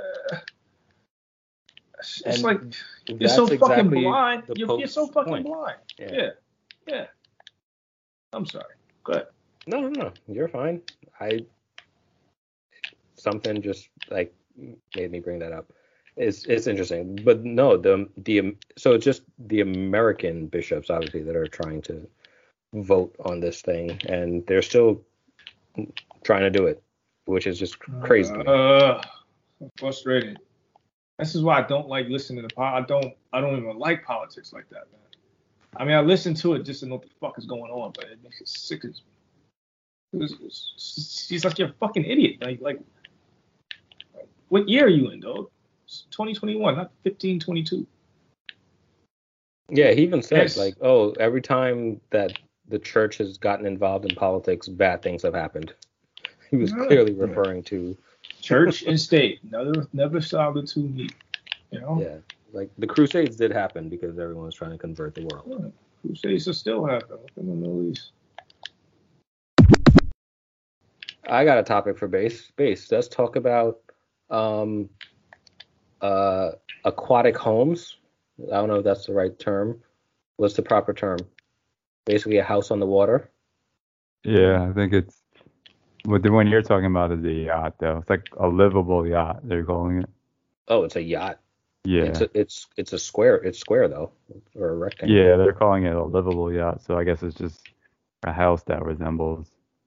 it's like you're so fucking blind. You're so fucking blind. Yeah. I'm sorry. Go ahead. No. You're fine. Something just like made me bring that up. It's interesting, but no, so it's just the American bishops obviously that are trying to vote on this thing, and they're still trying to do it, which is just crazy. I'm frustrated. This is why I don't like listening to I don't even like politics like that, man. I mean, I listen to it just to know what the fuck is going on, but it makes it sick as she's like, you're a fucking idiot. Like what year are you in, dog? 2021, not 1522. Yeah, he even said like, oh, every time that the church has gotten involved in politics, bad things have happened. He was clearly referring to church and state. Never saw the two meet. Yeah, like the Crusades did happen because everyone was trying to convert the world. Yeah. Crusades are still happening in the Middle East. I got a topic for base. Let's talk about aquatic homes. I don't know if that's the right term. What's the proper term? Basically a house on the water. Yeah, I think it's what the one you're talking about is a yacht though. It's like a livable yacht, they're calling it. Oh, it's a yacht. Yeah. It's a square. It's square though, or a rectangle. Yeah, they're calling it a livable yacht. So I guess it's just a house that resembles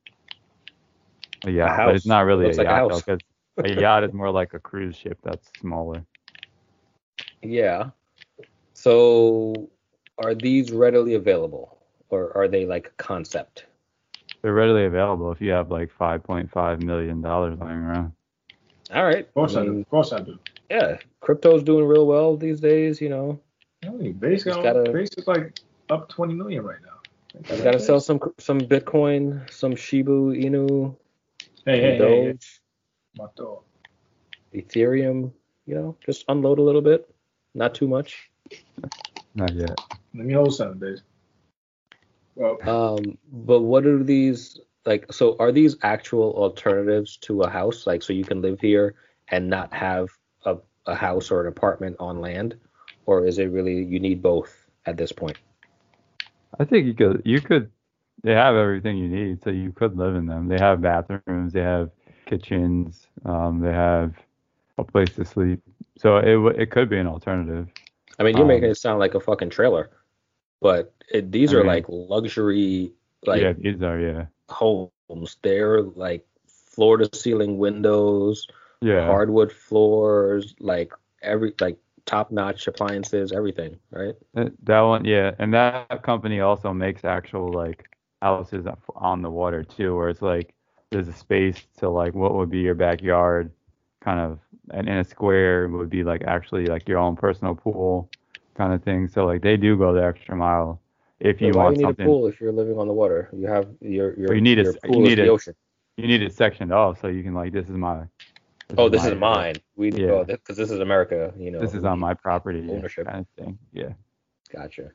a yacht, but it's not really a yacht because a yacht is more like a cruise ship that's smaller. Yeah. So are these readily available, or are they like a concept? They're readily available if you have like $5.5 million lying around. All right. Of course I do. Yeah, crypto's doing real well these days, I mean, base is like up 20 million right now. You gotta sell some Bitcoin, some Shiba Inu, Doge, my dog. Ethereum. Just unload a little bit, not too much. Not yet. Let me hold something, Dave. Well, but what are these like? So are these actual alternatives to a house? Like, so you can live here and not have a house or an apartment on land, or is it really you need both at this point? I think you could. They have everything you need, so you could live in them. They have bathrooms, they have kitchens, they have a place to sleep. So it could be an alternative. I mean, you're making it sound like a fucking trailer, but these are like luxury, like yeah, these are homes. They're like floor to ceiling windows, hardwood floors, like top notch appliances, everything, right? That one, yeah, and that company also makes actual like houses on the water too, where it's like there's a space to like what would be your backyard, kind of, and in a square would be like actually like your own personal pool kind of thing. So like they do go the extra mile if you want something. Why do you need a pool if you're living on the water? You have your you need pool is the ocean. You need it sectioned off so you can like this is mine. This is mine. Because this is America. This is on my property. Ownership kind of thing. Yeah. Gotcha.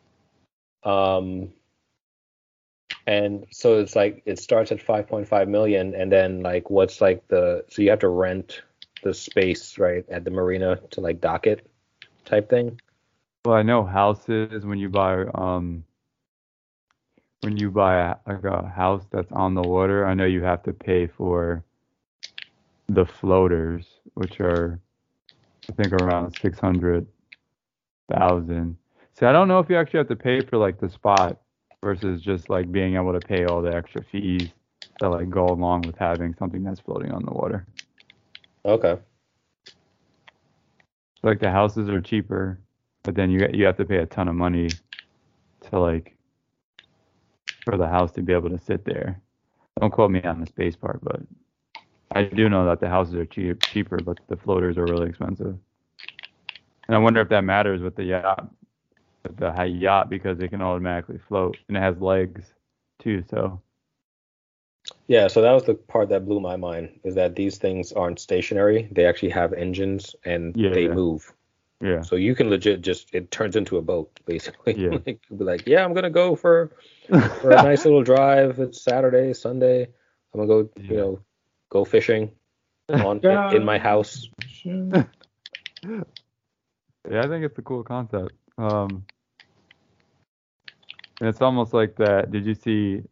And so it's like it starts at 5.5 million, and then like what's like so you have to rent the space right at the marina to like dock it type thing. Well, I know houses when you buy a house that's on the water, I know you have to pay for the floaters, which are I think around 600,000. So I don't know if you actually have to pay for like the spot versus just like being able to pay all the extra fees that like go along with having something that's floating on the water. Okay. So like the houses are cheaper, but then you have to pay a ton of money to like for the house to be able to sit there. Don't quote me on the space part, but I do know that the houses are cheaper, but the floaters are really expensive. And I wonder if that matters with the yacht because it can automatically float and it has legs too. So Yeah, so that was the part that blew my mind, is that these things aren't stationary. They actually have engines and they move. yeah, So you can legit it turns into a boat, basically. Yeah. Like, you'll be like, yeah, I'm going to go for a nice little drive. It's Saturday, Sunday. I'm going to go, go fishing in my house. yeah, I think it's a cool concept. And it's almost like that. Did you see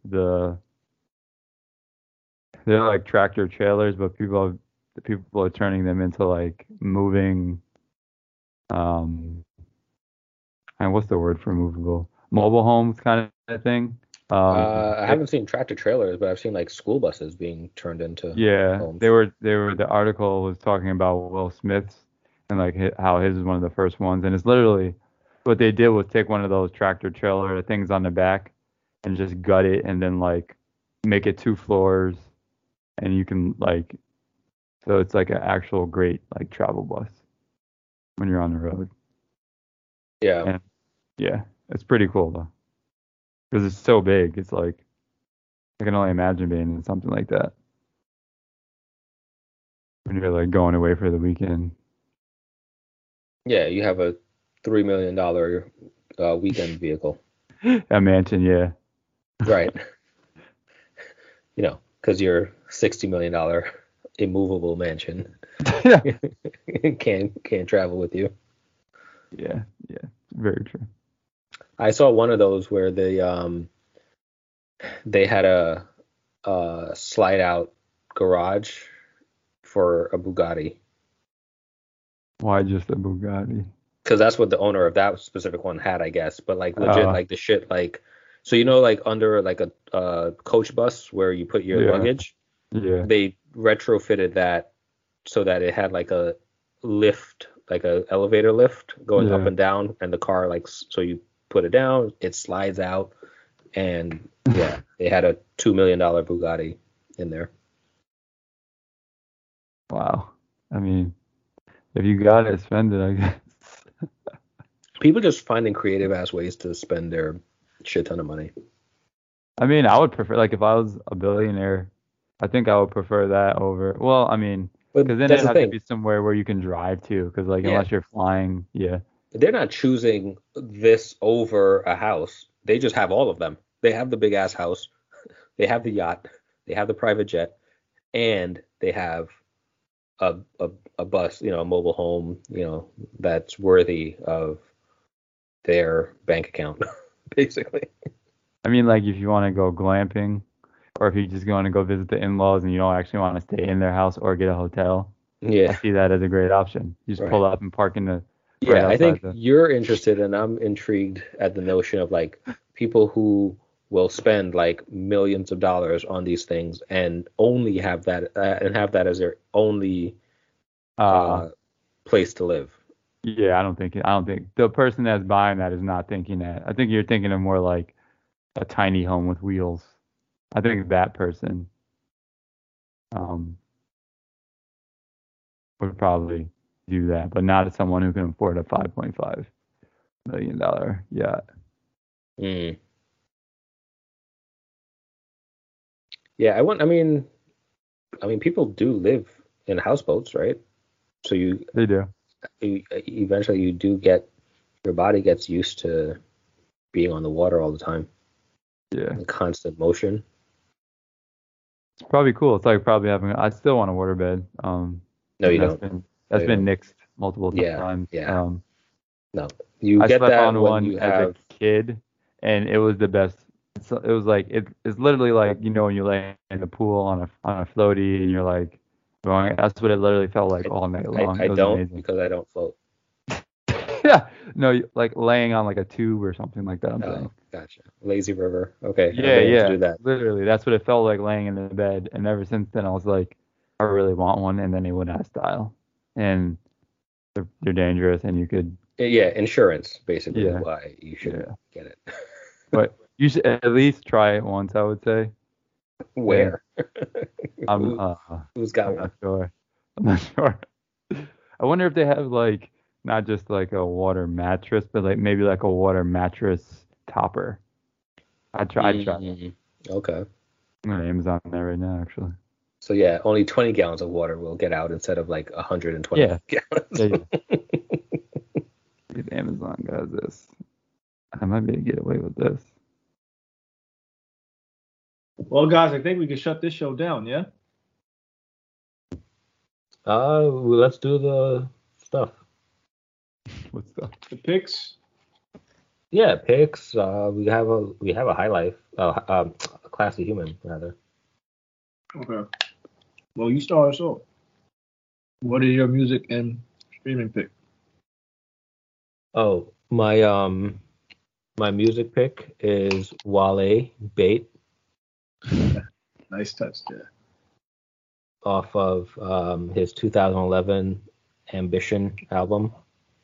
they're like tractor trailers, but people are turning them into like moving, and what's the word for movable? Mobile homes kind of thing. I haven't seen tractor trailers, but I've seen like school buses being turned into homes. They were the article was talking about Will Smith's and like how his is one of the first ones, and it's literally what they did was take one of those tractor trailer things on the back and just gut it and then like make it 2 floors, and you can like, so it's like an actual great like travel bus when you're on the road. Yeah. And yeah, it's pretty cool though, because it's so big. It's like I can only imagine being in something like that when you're like going away for the weekend. Yeah, you have a $3 million weekend vehicle. A mansion, yeah. Right. Because your $60 million immovable mansion can't travel with you. Yeah, very true. I saw one of those where they had a slide out garage for a Bugatti. Why just a Bugatti? Because that's what the owner of that specific one had, I guess. But like legit, like the shit, like, so like under like a coach bus where you put your luggage. Yeah. They retrofitted that so that it had like a lift, like a elevator lift going up and down, and the car like, so you put it down, it slides out, and they had a $2 million Bugatti in there. Wow. I mean, if you got it, spend it, I guess. People just finding creative ass ways to spend their shit ton of money. I mean, I would prefer, like, if I was a billionaire, I think I would prefer that over. Well, I mean, because then it has to be somewhere where you can drive to. Because like, unless you're flying, they're not choosing this over a house. They just have all of them. They have the big ass house, they have the yacht, they have the private jet, and they have a bus, a mobile home, that's worthy of their bank account, basically. I mean, like, if you want to go glamping, or if you just want to go visit the in-laws and you don't actually want to stay in their house or get a hotel, I see that as a great option. You just pull up and park in the. Yeah, I think you're interested, and I'm intrigued at the notion of like people who will spend like millions of dollars on these things and only have that as their only place to live. Yeah, I don't think the person that's buying that is not thinking that. I think you're thinking of more like a tiny home with wheels. I think that person would probably do that, but not as someone who can afford a $5.5 million yacht. Yeah, I mean, people do live in houseboats, right? So they do. Eventually, you do your body gets used to being on the water all the time. Yeah. In constant motion. It's probably cool. It's like probably having. I still want a waterbed. No, you don't. That's been nixed multiple times. Yeah. No, I slept on one as a kid, and it was the best. It was like it's literally like when you lay in the pool on a floaty and you're like going. That's what it literally felt like all night long. I don't amazing. Because I don't float. Yeah, no, like laying on like a tube or something like that. I'm saying. Gotcha. Lazy river. Okay. Yeah. Do that. Literally, that's what it felt like laying in the bed. And ever since then, I was like, I really want one, and then it went out of style. And they're dangerous, and you could. Yeah, insurance basically Yeah. is why you should Yeah. get it. But you should at least try it once, I would say. Where? I'm Who's got I'm one? not sure. I'm not sure. I wonder if they have like not just like a water mattress, but like maybe like a water mattress topper. I'd try. Okay. I'm on Amazon there right now, actually. So yeah, only 20 gallons of water will get out instead of like 120 Yeah. gallons. Yeah. If Amazon does this, I might be able to get away with this. Well, guys, I think we can shut this show down. Yeah. Let's do the stuff. What's the? The picks. Yeah, picks. We have a high life. A classy human rather. Okay. Well, you start us off. What is your music and streaming pick? Oh, my music pick is Wale Bait Nice touch there. off of his 2011 Ambition album.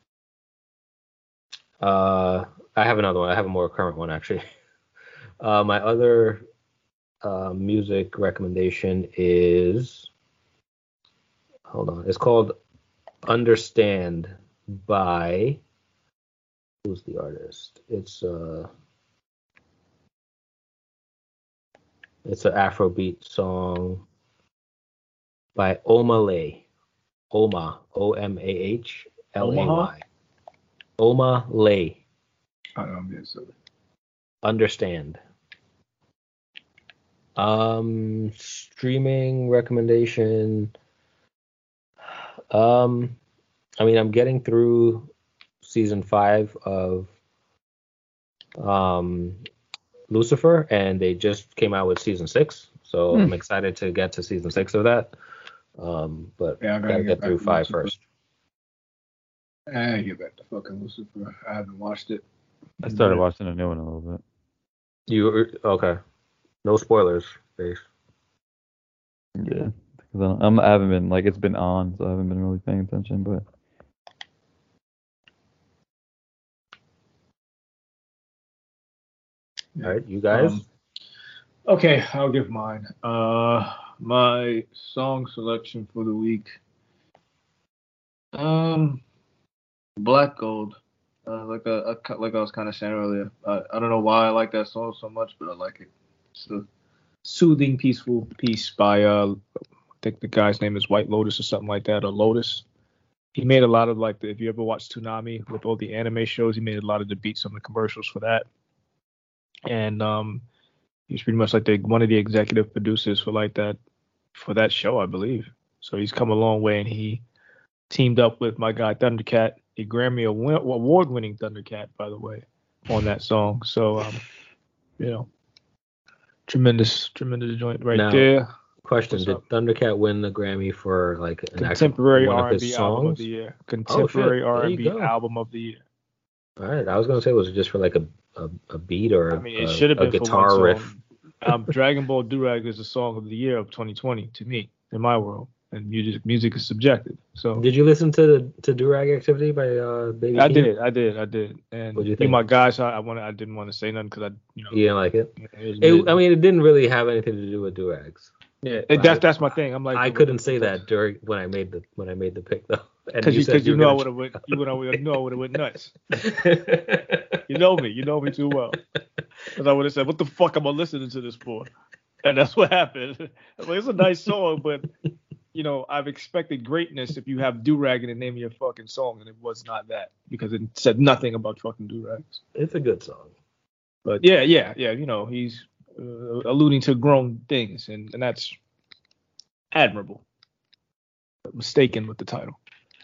I have another one. I have a more current one actually. My other music recommendation is, hold on, it's called Understand by, who's the artist? It's an Afrobeat song by Omalay. Oma, Omahly. Omalay. I don't know. I'm being silly. Understand. Streaming recommendation. I mean, I'm getting through season 5 of Lucifer, and they just came out with season 6, so I'm excited to get to season 6 of that. But Yeah, I gotta get through 5 Lucifer. first. I get back to fucking Lucifer. I haven't watched it. I started watching a new one a little bit. Okay? No spoilers, Base. Yeah, because I haven't been like it's been on, so I haven't been really paying attention. But All right, you guys. Okay, I'll give mine. My song selection for the week. Black Gold. Like I was kind of saying earlier. I don't know why I like that song so much, but I like it. It's a soothing, peaceful piece by I think the guy's name is White Lotus or something like that, or Lotus. He made a lot of like if you ever watched Toonami with all the anime shows, he made a lot of the beats on the commercials for that. And he's pretty much like one of the executive producers for that show, I believe. So he's come a long way, and he teamed up with my guy Thundercat, a Grammy award-winning Thundercat, by the way, on that song. So tremendous joint right Now, there. Question: Did Thundercat win the Grammy for like an Contemporary one of his R&B album of songs? the year? Contemporary There you R&B go. album of the year. All right, I was gonna say, was it just for like a beat or It should have been for guitar one riff? song. Dragon Ball Durag is the song of the year of 2020 to me, in my world. And music is subjective. So Did you listen to Durag Activity by Baby I Keem? did. And What'd you you think? my guy, so I didn't want to say nothing because You didn't like it? it was I mean, it didn't really have anything to do with Durags. yeah, I- that's my thing. I'm like I couldn't say that during when I made the pick though. And because said you were know I gonna- would have went nuts. You know me too well. Because I would have said, "What the fuck am I listening to this for?" And that's what happened. Like, it's a nice song, but I've expected greatness if you have Durag in the name of your fucking song, and it was not that because it said nothing about fucking Durags. It's a good song. But yeah, he's alluding to grown things, and that's admirable. But mistaken with the title.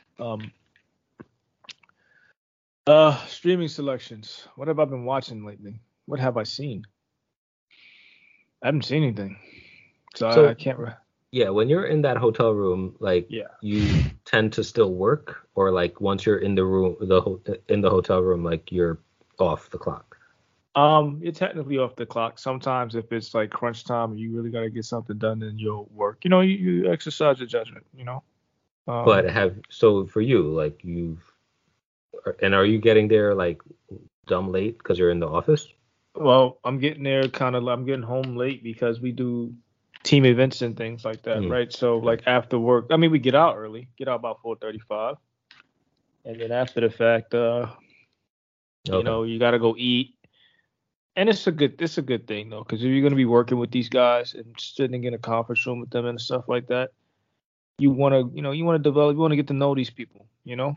Streaming selections. What have I been watching lately? What have I seen? I haven't seen anything. So I can't. Yeah, when you're in that hotel room, like you tend to still work, or like once you're in the room, in the hotel room, like you're off the clock. You're technically off the clock. Sometimes if it's like crunch time and you really gotta get something done, then you'll work. You exercise your judgment. But so for you, like are you getting there like dumb late because you're in the office? Well, I'm getting I'm getting home late because we do team events and things like that, right? So like after work, I mean, we get out early, get out about 4:35, and then after the fact, you know, you got to go eat. And it's a good thing though, because if you're gonna be working with these guys and sitting in a conference room with them and stuff like that, you wanna develop, you wanna get to know these people, you know,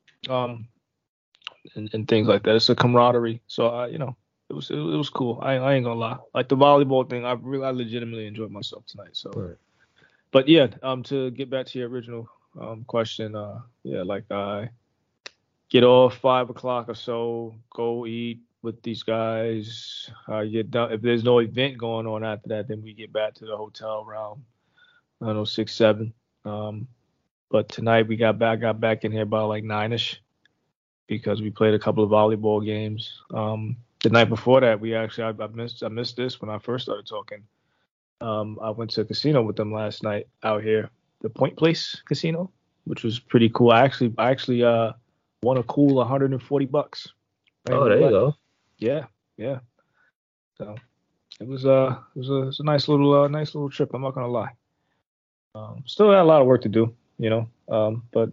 and things like that. It's a camaraderie. So it was cool. I ain't gonna lie. Like the volleyball thing, I legitimately enjoyed myself tonight. So, Right. But yeah, to get back to your original question, yeah, like I get off 5 o'clock or so, go eat with these guys. Get done. If there's no event going on after that, then we get back to the hotel around, I don't know, 6, 7. But tonight I got back in here about like 9ish because we played a couple of volleyball games. The night before that, I missed this when I first started talking. I went to a casino with them last night out here, the Point Place Casino, which was pretty cool. I actually won a cool $140. Oh, there you go. Yeah. So it was a nice little trip. I'm not gonna lie. Still had a lot of work to do, you know. But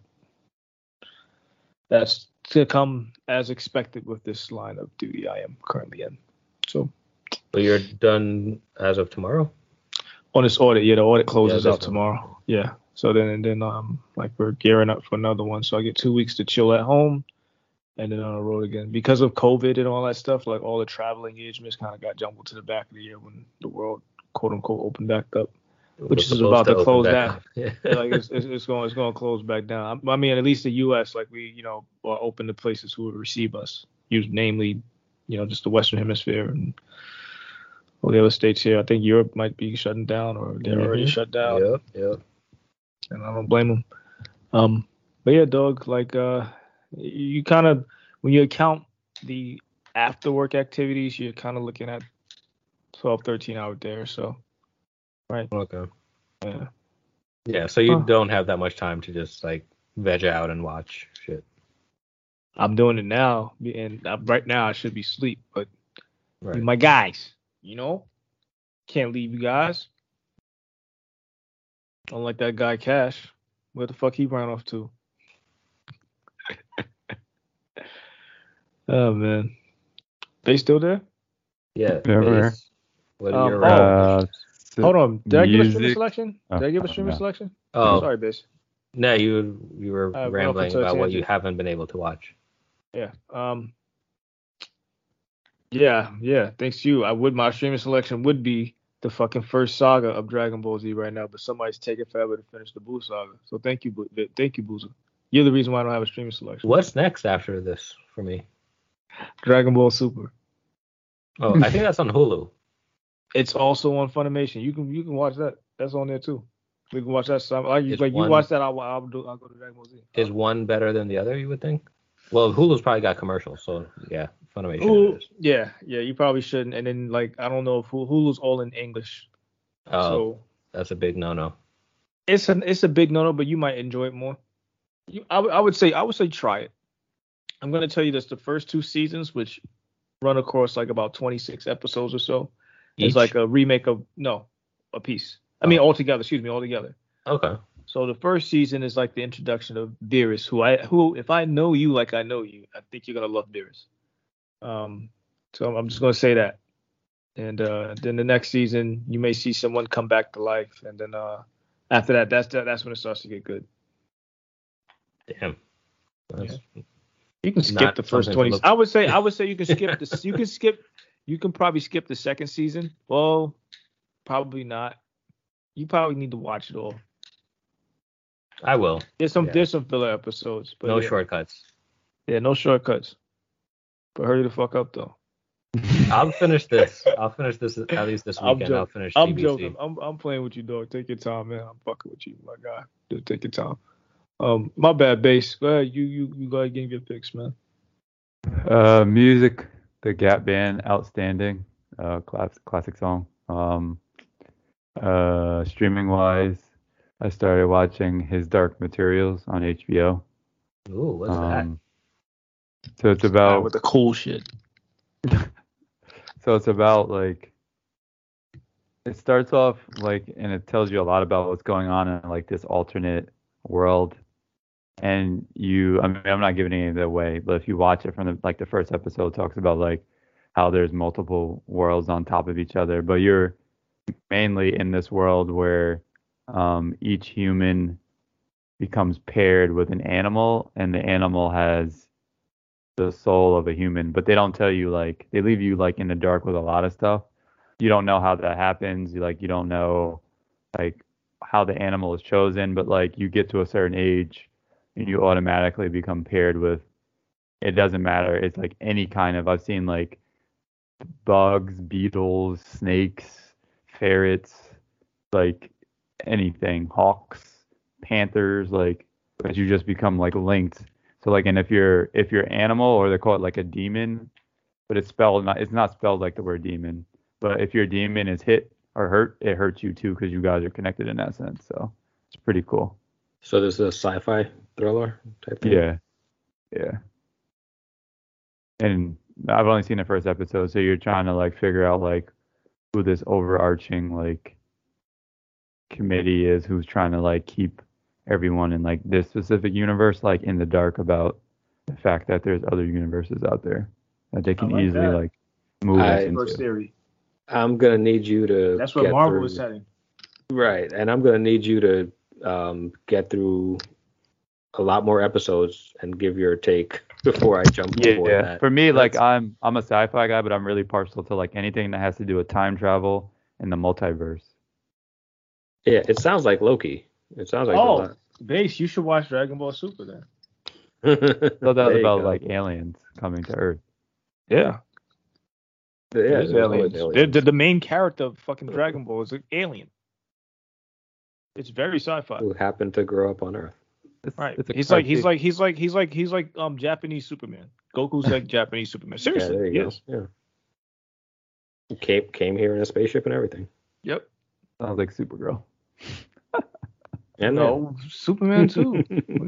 that's to come as expected with this line of duty I am currently in. So. But you're done as of tomorrow? On this audit, yeah, the audit closes out tomorrow. Yeah. So then like we're gearing up for another one. So I get 2 weeks to chill at home and then on the road again. Because of COVID and all that stuff, like all the travel engagements kind of got jumbled to the back of the year when the world, quote unquote, opened back up. Which is about to close down. Yeah. Like it's going to close back down. I mean, at least the U.S. like we, are open to places who would receive us, namely, just the Western Hemisphere and all the other states here. I think Europe might be shutting down or they're already shut down. Yep. And I don't blame them. But yeah, dog. Like you kind of when you account the after work activities, you're kind of looking at 12, 13 hours there. So. Right. Okay. Yeah. Yeah. So you don't have that much time to just like veg out and watch shit. I'm doing it now, and right now I should be asleep, but right. My guys, can't leave you guys. Unlike that guy Cash, where the fuck he ran off to? Oh man, they still there? Yeah. What are your hold on. Did I give a streaming selection? Selection? Oh, sorry, bitch. No, you were rambling about what you haven't been able to watch. Yeah. Yeah. Thanks to you. My streaming selection would be the fucking first saga of Dragon Ball Z right now, but somebody's taking forever to finish the Buu saga. So thank you, Boozer. You're the reason why I don't have a streaming selection. What's next after this for me? Dragon Ball Super. Oh, I think that's on Hulu. It's also on Funimation. You can watch that. That's on there too. We can watch that. You watch that. I'll go to Dragon Ball Z. Is one better than the other? You would think. Well, Hulu's probably got commercials, so yeah, Funimation. Yeah. You probably shouldn't. And then I don't know if Hulu's all in English. Oh, so that's a big no-no. It's a big no-no, but you might enjoy it more. I would say try it. I'm gonna tell you this: the first 2 seasons, which run across like about 26 episodes or so. It's like a remake of a piece. I mean, altogether. Okay. So the first season is like the introduction of Beerus, who if I know you like I know you, I think you're gonna love Beerus. So I'm just gonna say that. And then the next season you may see someone come back to life, and then after that, that's when it starts to get good. Damn. You can skip the first 20. I would say you can skip this. You can probably skip the second season. Well, probably not. You probably need to watch it all. I will. There's some filler episodes, but no shortcuts. Yeah, no shortcuts. But hurry the fuck up though. I'll finish this at least this weekend. I'll finish TBC. I'm joking. I'm playing with you, dog. Take your time, man. I'm fucking with you, my guy. Just take your time. My bad, Bass. Go ahead. You go ahead and give your picks, man. Music. The Gap Band, outstanding, classic song. Streaming wise, I started watching His Dark Materials on HBO. Ooh, what's that? So it's about with the cool shit. So it's about like it starts off like and it tells you a lot about what's going on in like this alternate world. And I mean I'm not giving any of it away, but if you watch it from the first episode talks about like how there's multiple worlds on top of each other, but you're mainly in this world where each human becomes paired with an animal and the animal has the soul of a human, but they don't tell you like they leave you like in the dark with a lot of stuff. You don't know how that happens. You don't know like how the animal is chosen, but like you get to a certain age and you automatically become paired with it doesn't matter. It's like any kind of I've seen like bugs, beetles, snakes, ferrets, like anything, hawks, panthers, like but you just become like linked. So like, and if you're animal, or they call it like a demon, but it's not spelled like the word demon. But if your demon is hit or hurt, it hurts you too because you guys are connected in that sense. So it's pretty cool. So this is a sci-fi thriller type thing? Yeah. And I've only seen the first episode, so you're trying to like figure out like who this overarching like committee is, who's trying to like keep everyone in like this specific universe like in the dark about the fact that there's other universes out there that they can easily like move into. First theory. I'm gonna need you to. That's what Marvel is setting. Right, and I'm gonna need you to get through a lot more episodes and give your take before I jump aboard that. For me, like I'm a sci-fi guy, but I'm really partial to like anything that has to do with time travel and the multiverse. Yeah, it sounds like Loki. It sounds like Base, you should watch Dragon Ball Super then. So that was about like aliens coming to Earth. Yeah. There's aliens. The main character of fucking Dragon Ball is an alien. It's very sci-fi. Who happened to grow up on Earth. Right. He's like Japanese Superman. Goku's like Japanese Superman. Seriously. Yeah, there you go. Yeah. Came here in a spaceship and everything. Yep. Sounds like Supergirl. And Superman too.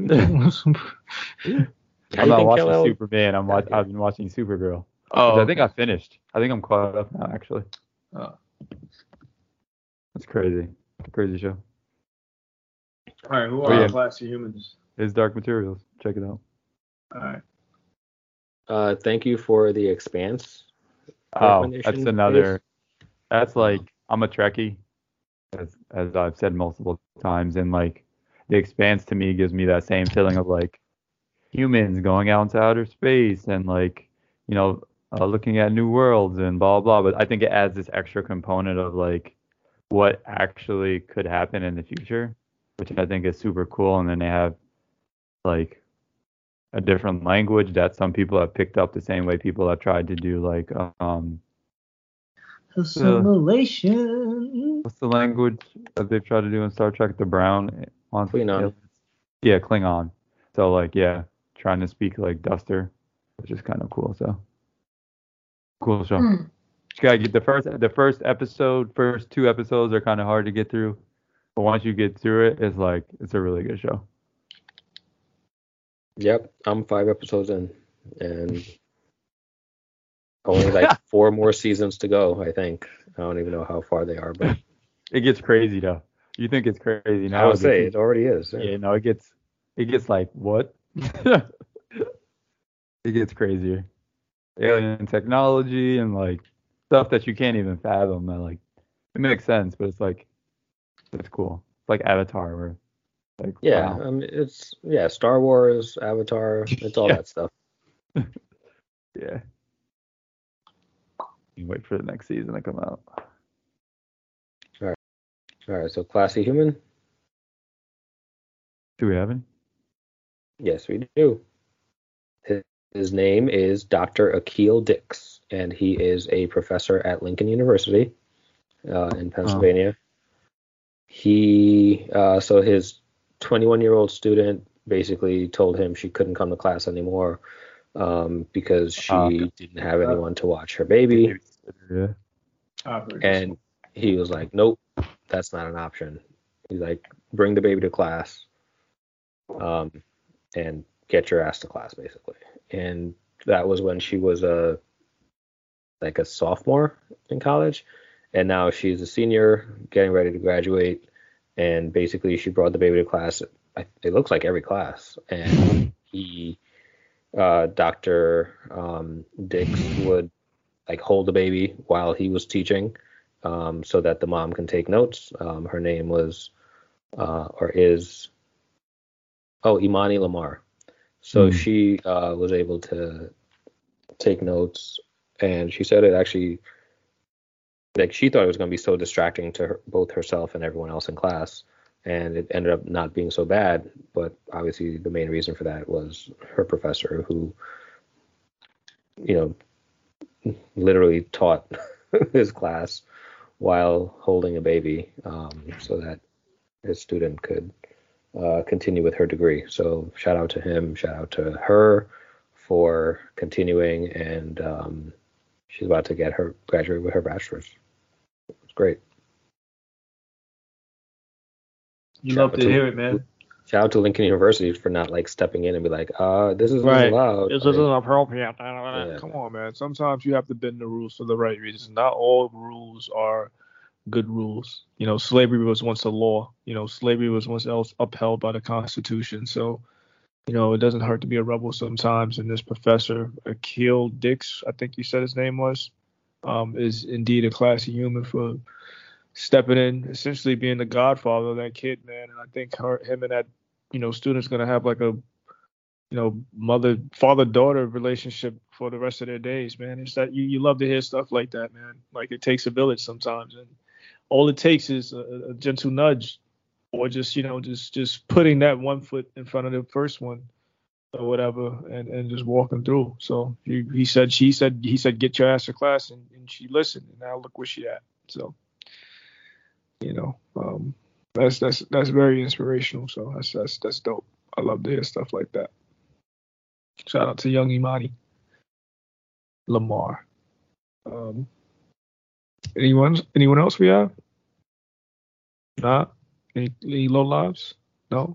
I'm not watching Superman. I've been watching Supergirl. Oh, I think I finished. I think I'm caught up now, actually. Oh. That's crazy. Crazy show. All right, who are our classy humans? His Dark Materials. Check it out. All right. Thank you for the Expanse. That's another. That's like I'm a Trekkie, as I've said multiple times, and like the Expanse to me gives me that same feeling of like humans going out into outer space and like looking at new worlds and blah blah. But I think it adds this extra component of like what actually could happen in the future, which I think is super cool. And then they have like a different language that some people have picked up the same way people have tried to do like assimilation. What's the language that they've tried to do in Star Trek? The Brown on Klingon. Yeah, Klingon. So like trying to speak like Duster, which is kind of cool. So cool show. You gotta get the first two episodes are kind of hard to get through, but once you get through it, it's a really good show. Yep, I'm 5 episodes in, and only like 4 more seasons to go. I think I don't even know how far they are, but it gets crazy though. You think it's crazy now? I would say it already is. Yeah, no, it gets like what? It gets crazier. Alien technology and like stuff that you can't even fathom. That like it makes sense, but it's cool. It's like Avatar, where like wow. I mean, it's Star Wars, Avatar, it's all that stuff. Yeah. You wait for the next season to come out. All right. So classy human. Do we have any? Yes, we do. His name is Dr. Akil Dix, and he is a professor at Lincoln University in Pennsylvania. So his 21-year-old student basically told him she couldn't come to class anymore because she didn't have anyone to watch her baby. And he was like, nope, that's not an option. He's like, bring the baby to class, and get your ass to class, basically. And that was when she was a sophomore in college, and now she's a senior getting ready to graduate. And basically, she brought the baby to class. It looks like every class, and Dr. Dix would like hold the baby while he was teaching, so that the mom can take notes. Her name was Imani Lamar. So she was able to take notes, and she said it actually, like, she thought it was going to be so distracting to both herself and everyone else in class, and it ended up not being so bad. But obviously the main reason for that was her professor, who, literally taught his class while holding a baby, so that his student could continue with her degree. So shout out to him, shout out to her for continuing, and she's about to graduate with her bachelor's. It's great. You love to hear it, man. Shout out to Lincoln University for not like stepping in and be like, this isn't right. allowed. This isn't appropriate. Come on, man. Sometimes you have to bend the rules for the right reasons. Not all rules are good rules. Slavery was once a law. Slavery was once upheld by the Constitution. So, it doesn't hurt to be a rebel sometimes. And this professor, Akil Dix, I think you said his name was, is indeed a classy human for stepping in, essentially being the godfather of that kid, man. And I think him and that, student's going to have like a, father-daughter relationship for the rest of their days, man. It's that you love to hear stuff like that, man. Like, it takes a village sometimes. And all it takes is a gentle nudge, or just just putting that one foot in front of the first one, or whatever, and just walking through. So he said get your ass to class, and she listened, and now look where she at. So that's very inspirational. So that's dope. I love to hear stuff like that. Shout out to young Imani Lamar. Anyone else we have? Nah? Any low lives? No?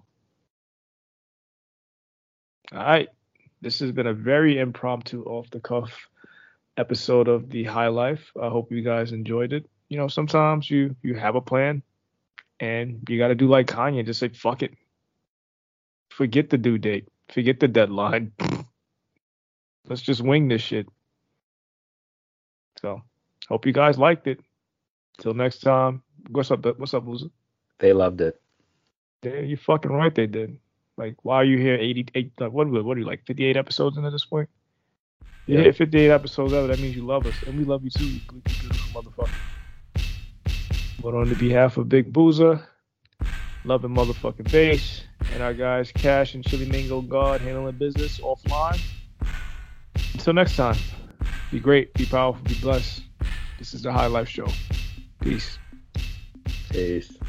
All right. This has been a very impromptu, off the cuff episode of The High Life. I hope you guys enjoyed it. Sometimes you have a plan and you got to do like Kanye, just say, fuck it. Forget the due date. Forget the deadline. Let's just wing this shit. So, hope you guys liked it. Till next time. What's up, Loser? They loved it. Yeah, you're fucking right, they did. Like, why are you here 88, what are you, like 58 episodes into this point? You hit 58 episodes ever, that means you love us. And we love you too, you beautiful motherfucker. But on the behalf of Big Boozer, loving motherfucking bass, and our guys Cash and Chili Mingo God handling business offline. Until next time, be great, be powerful, be blessed. This is the High Life Show. Peace. Peace.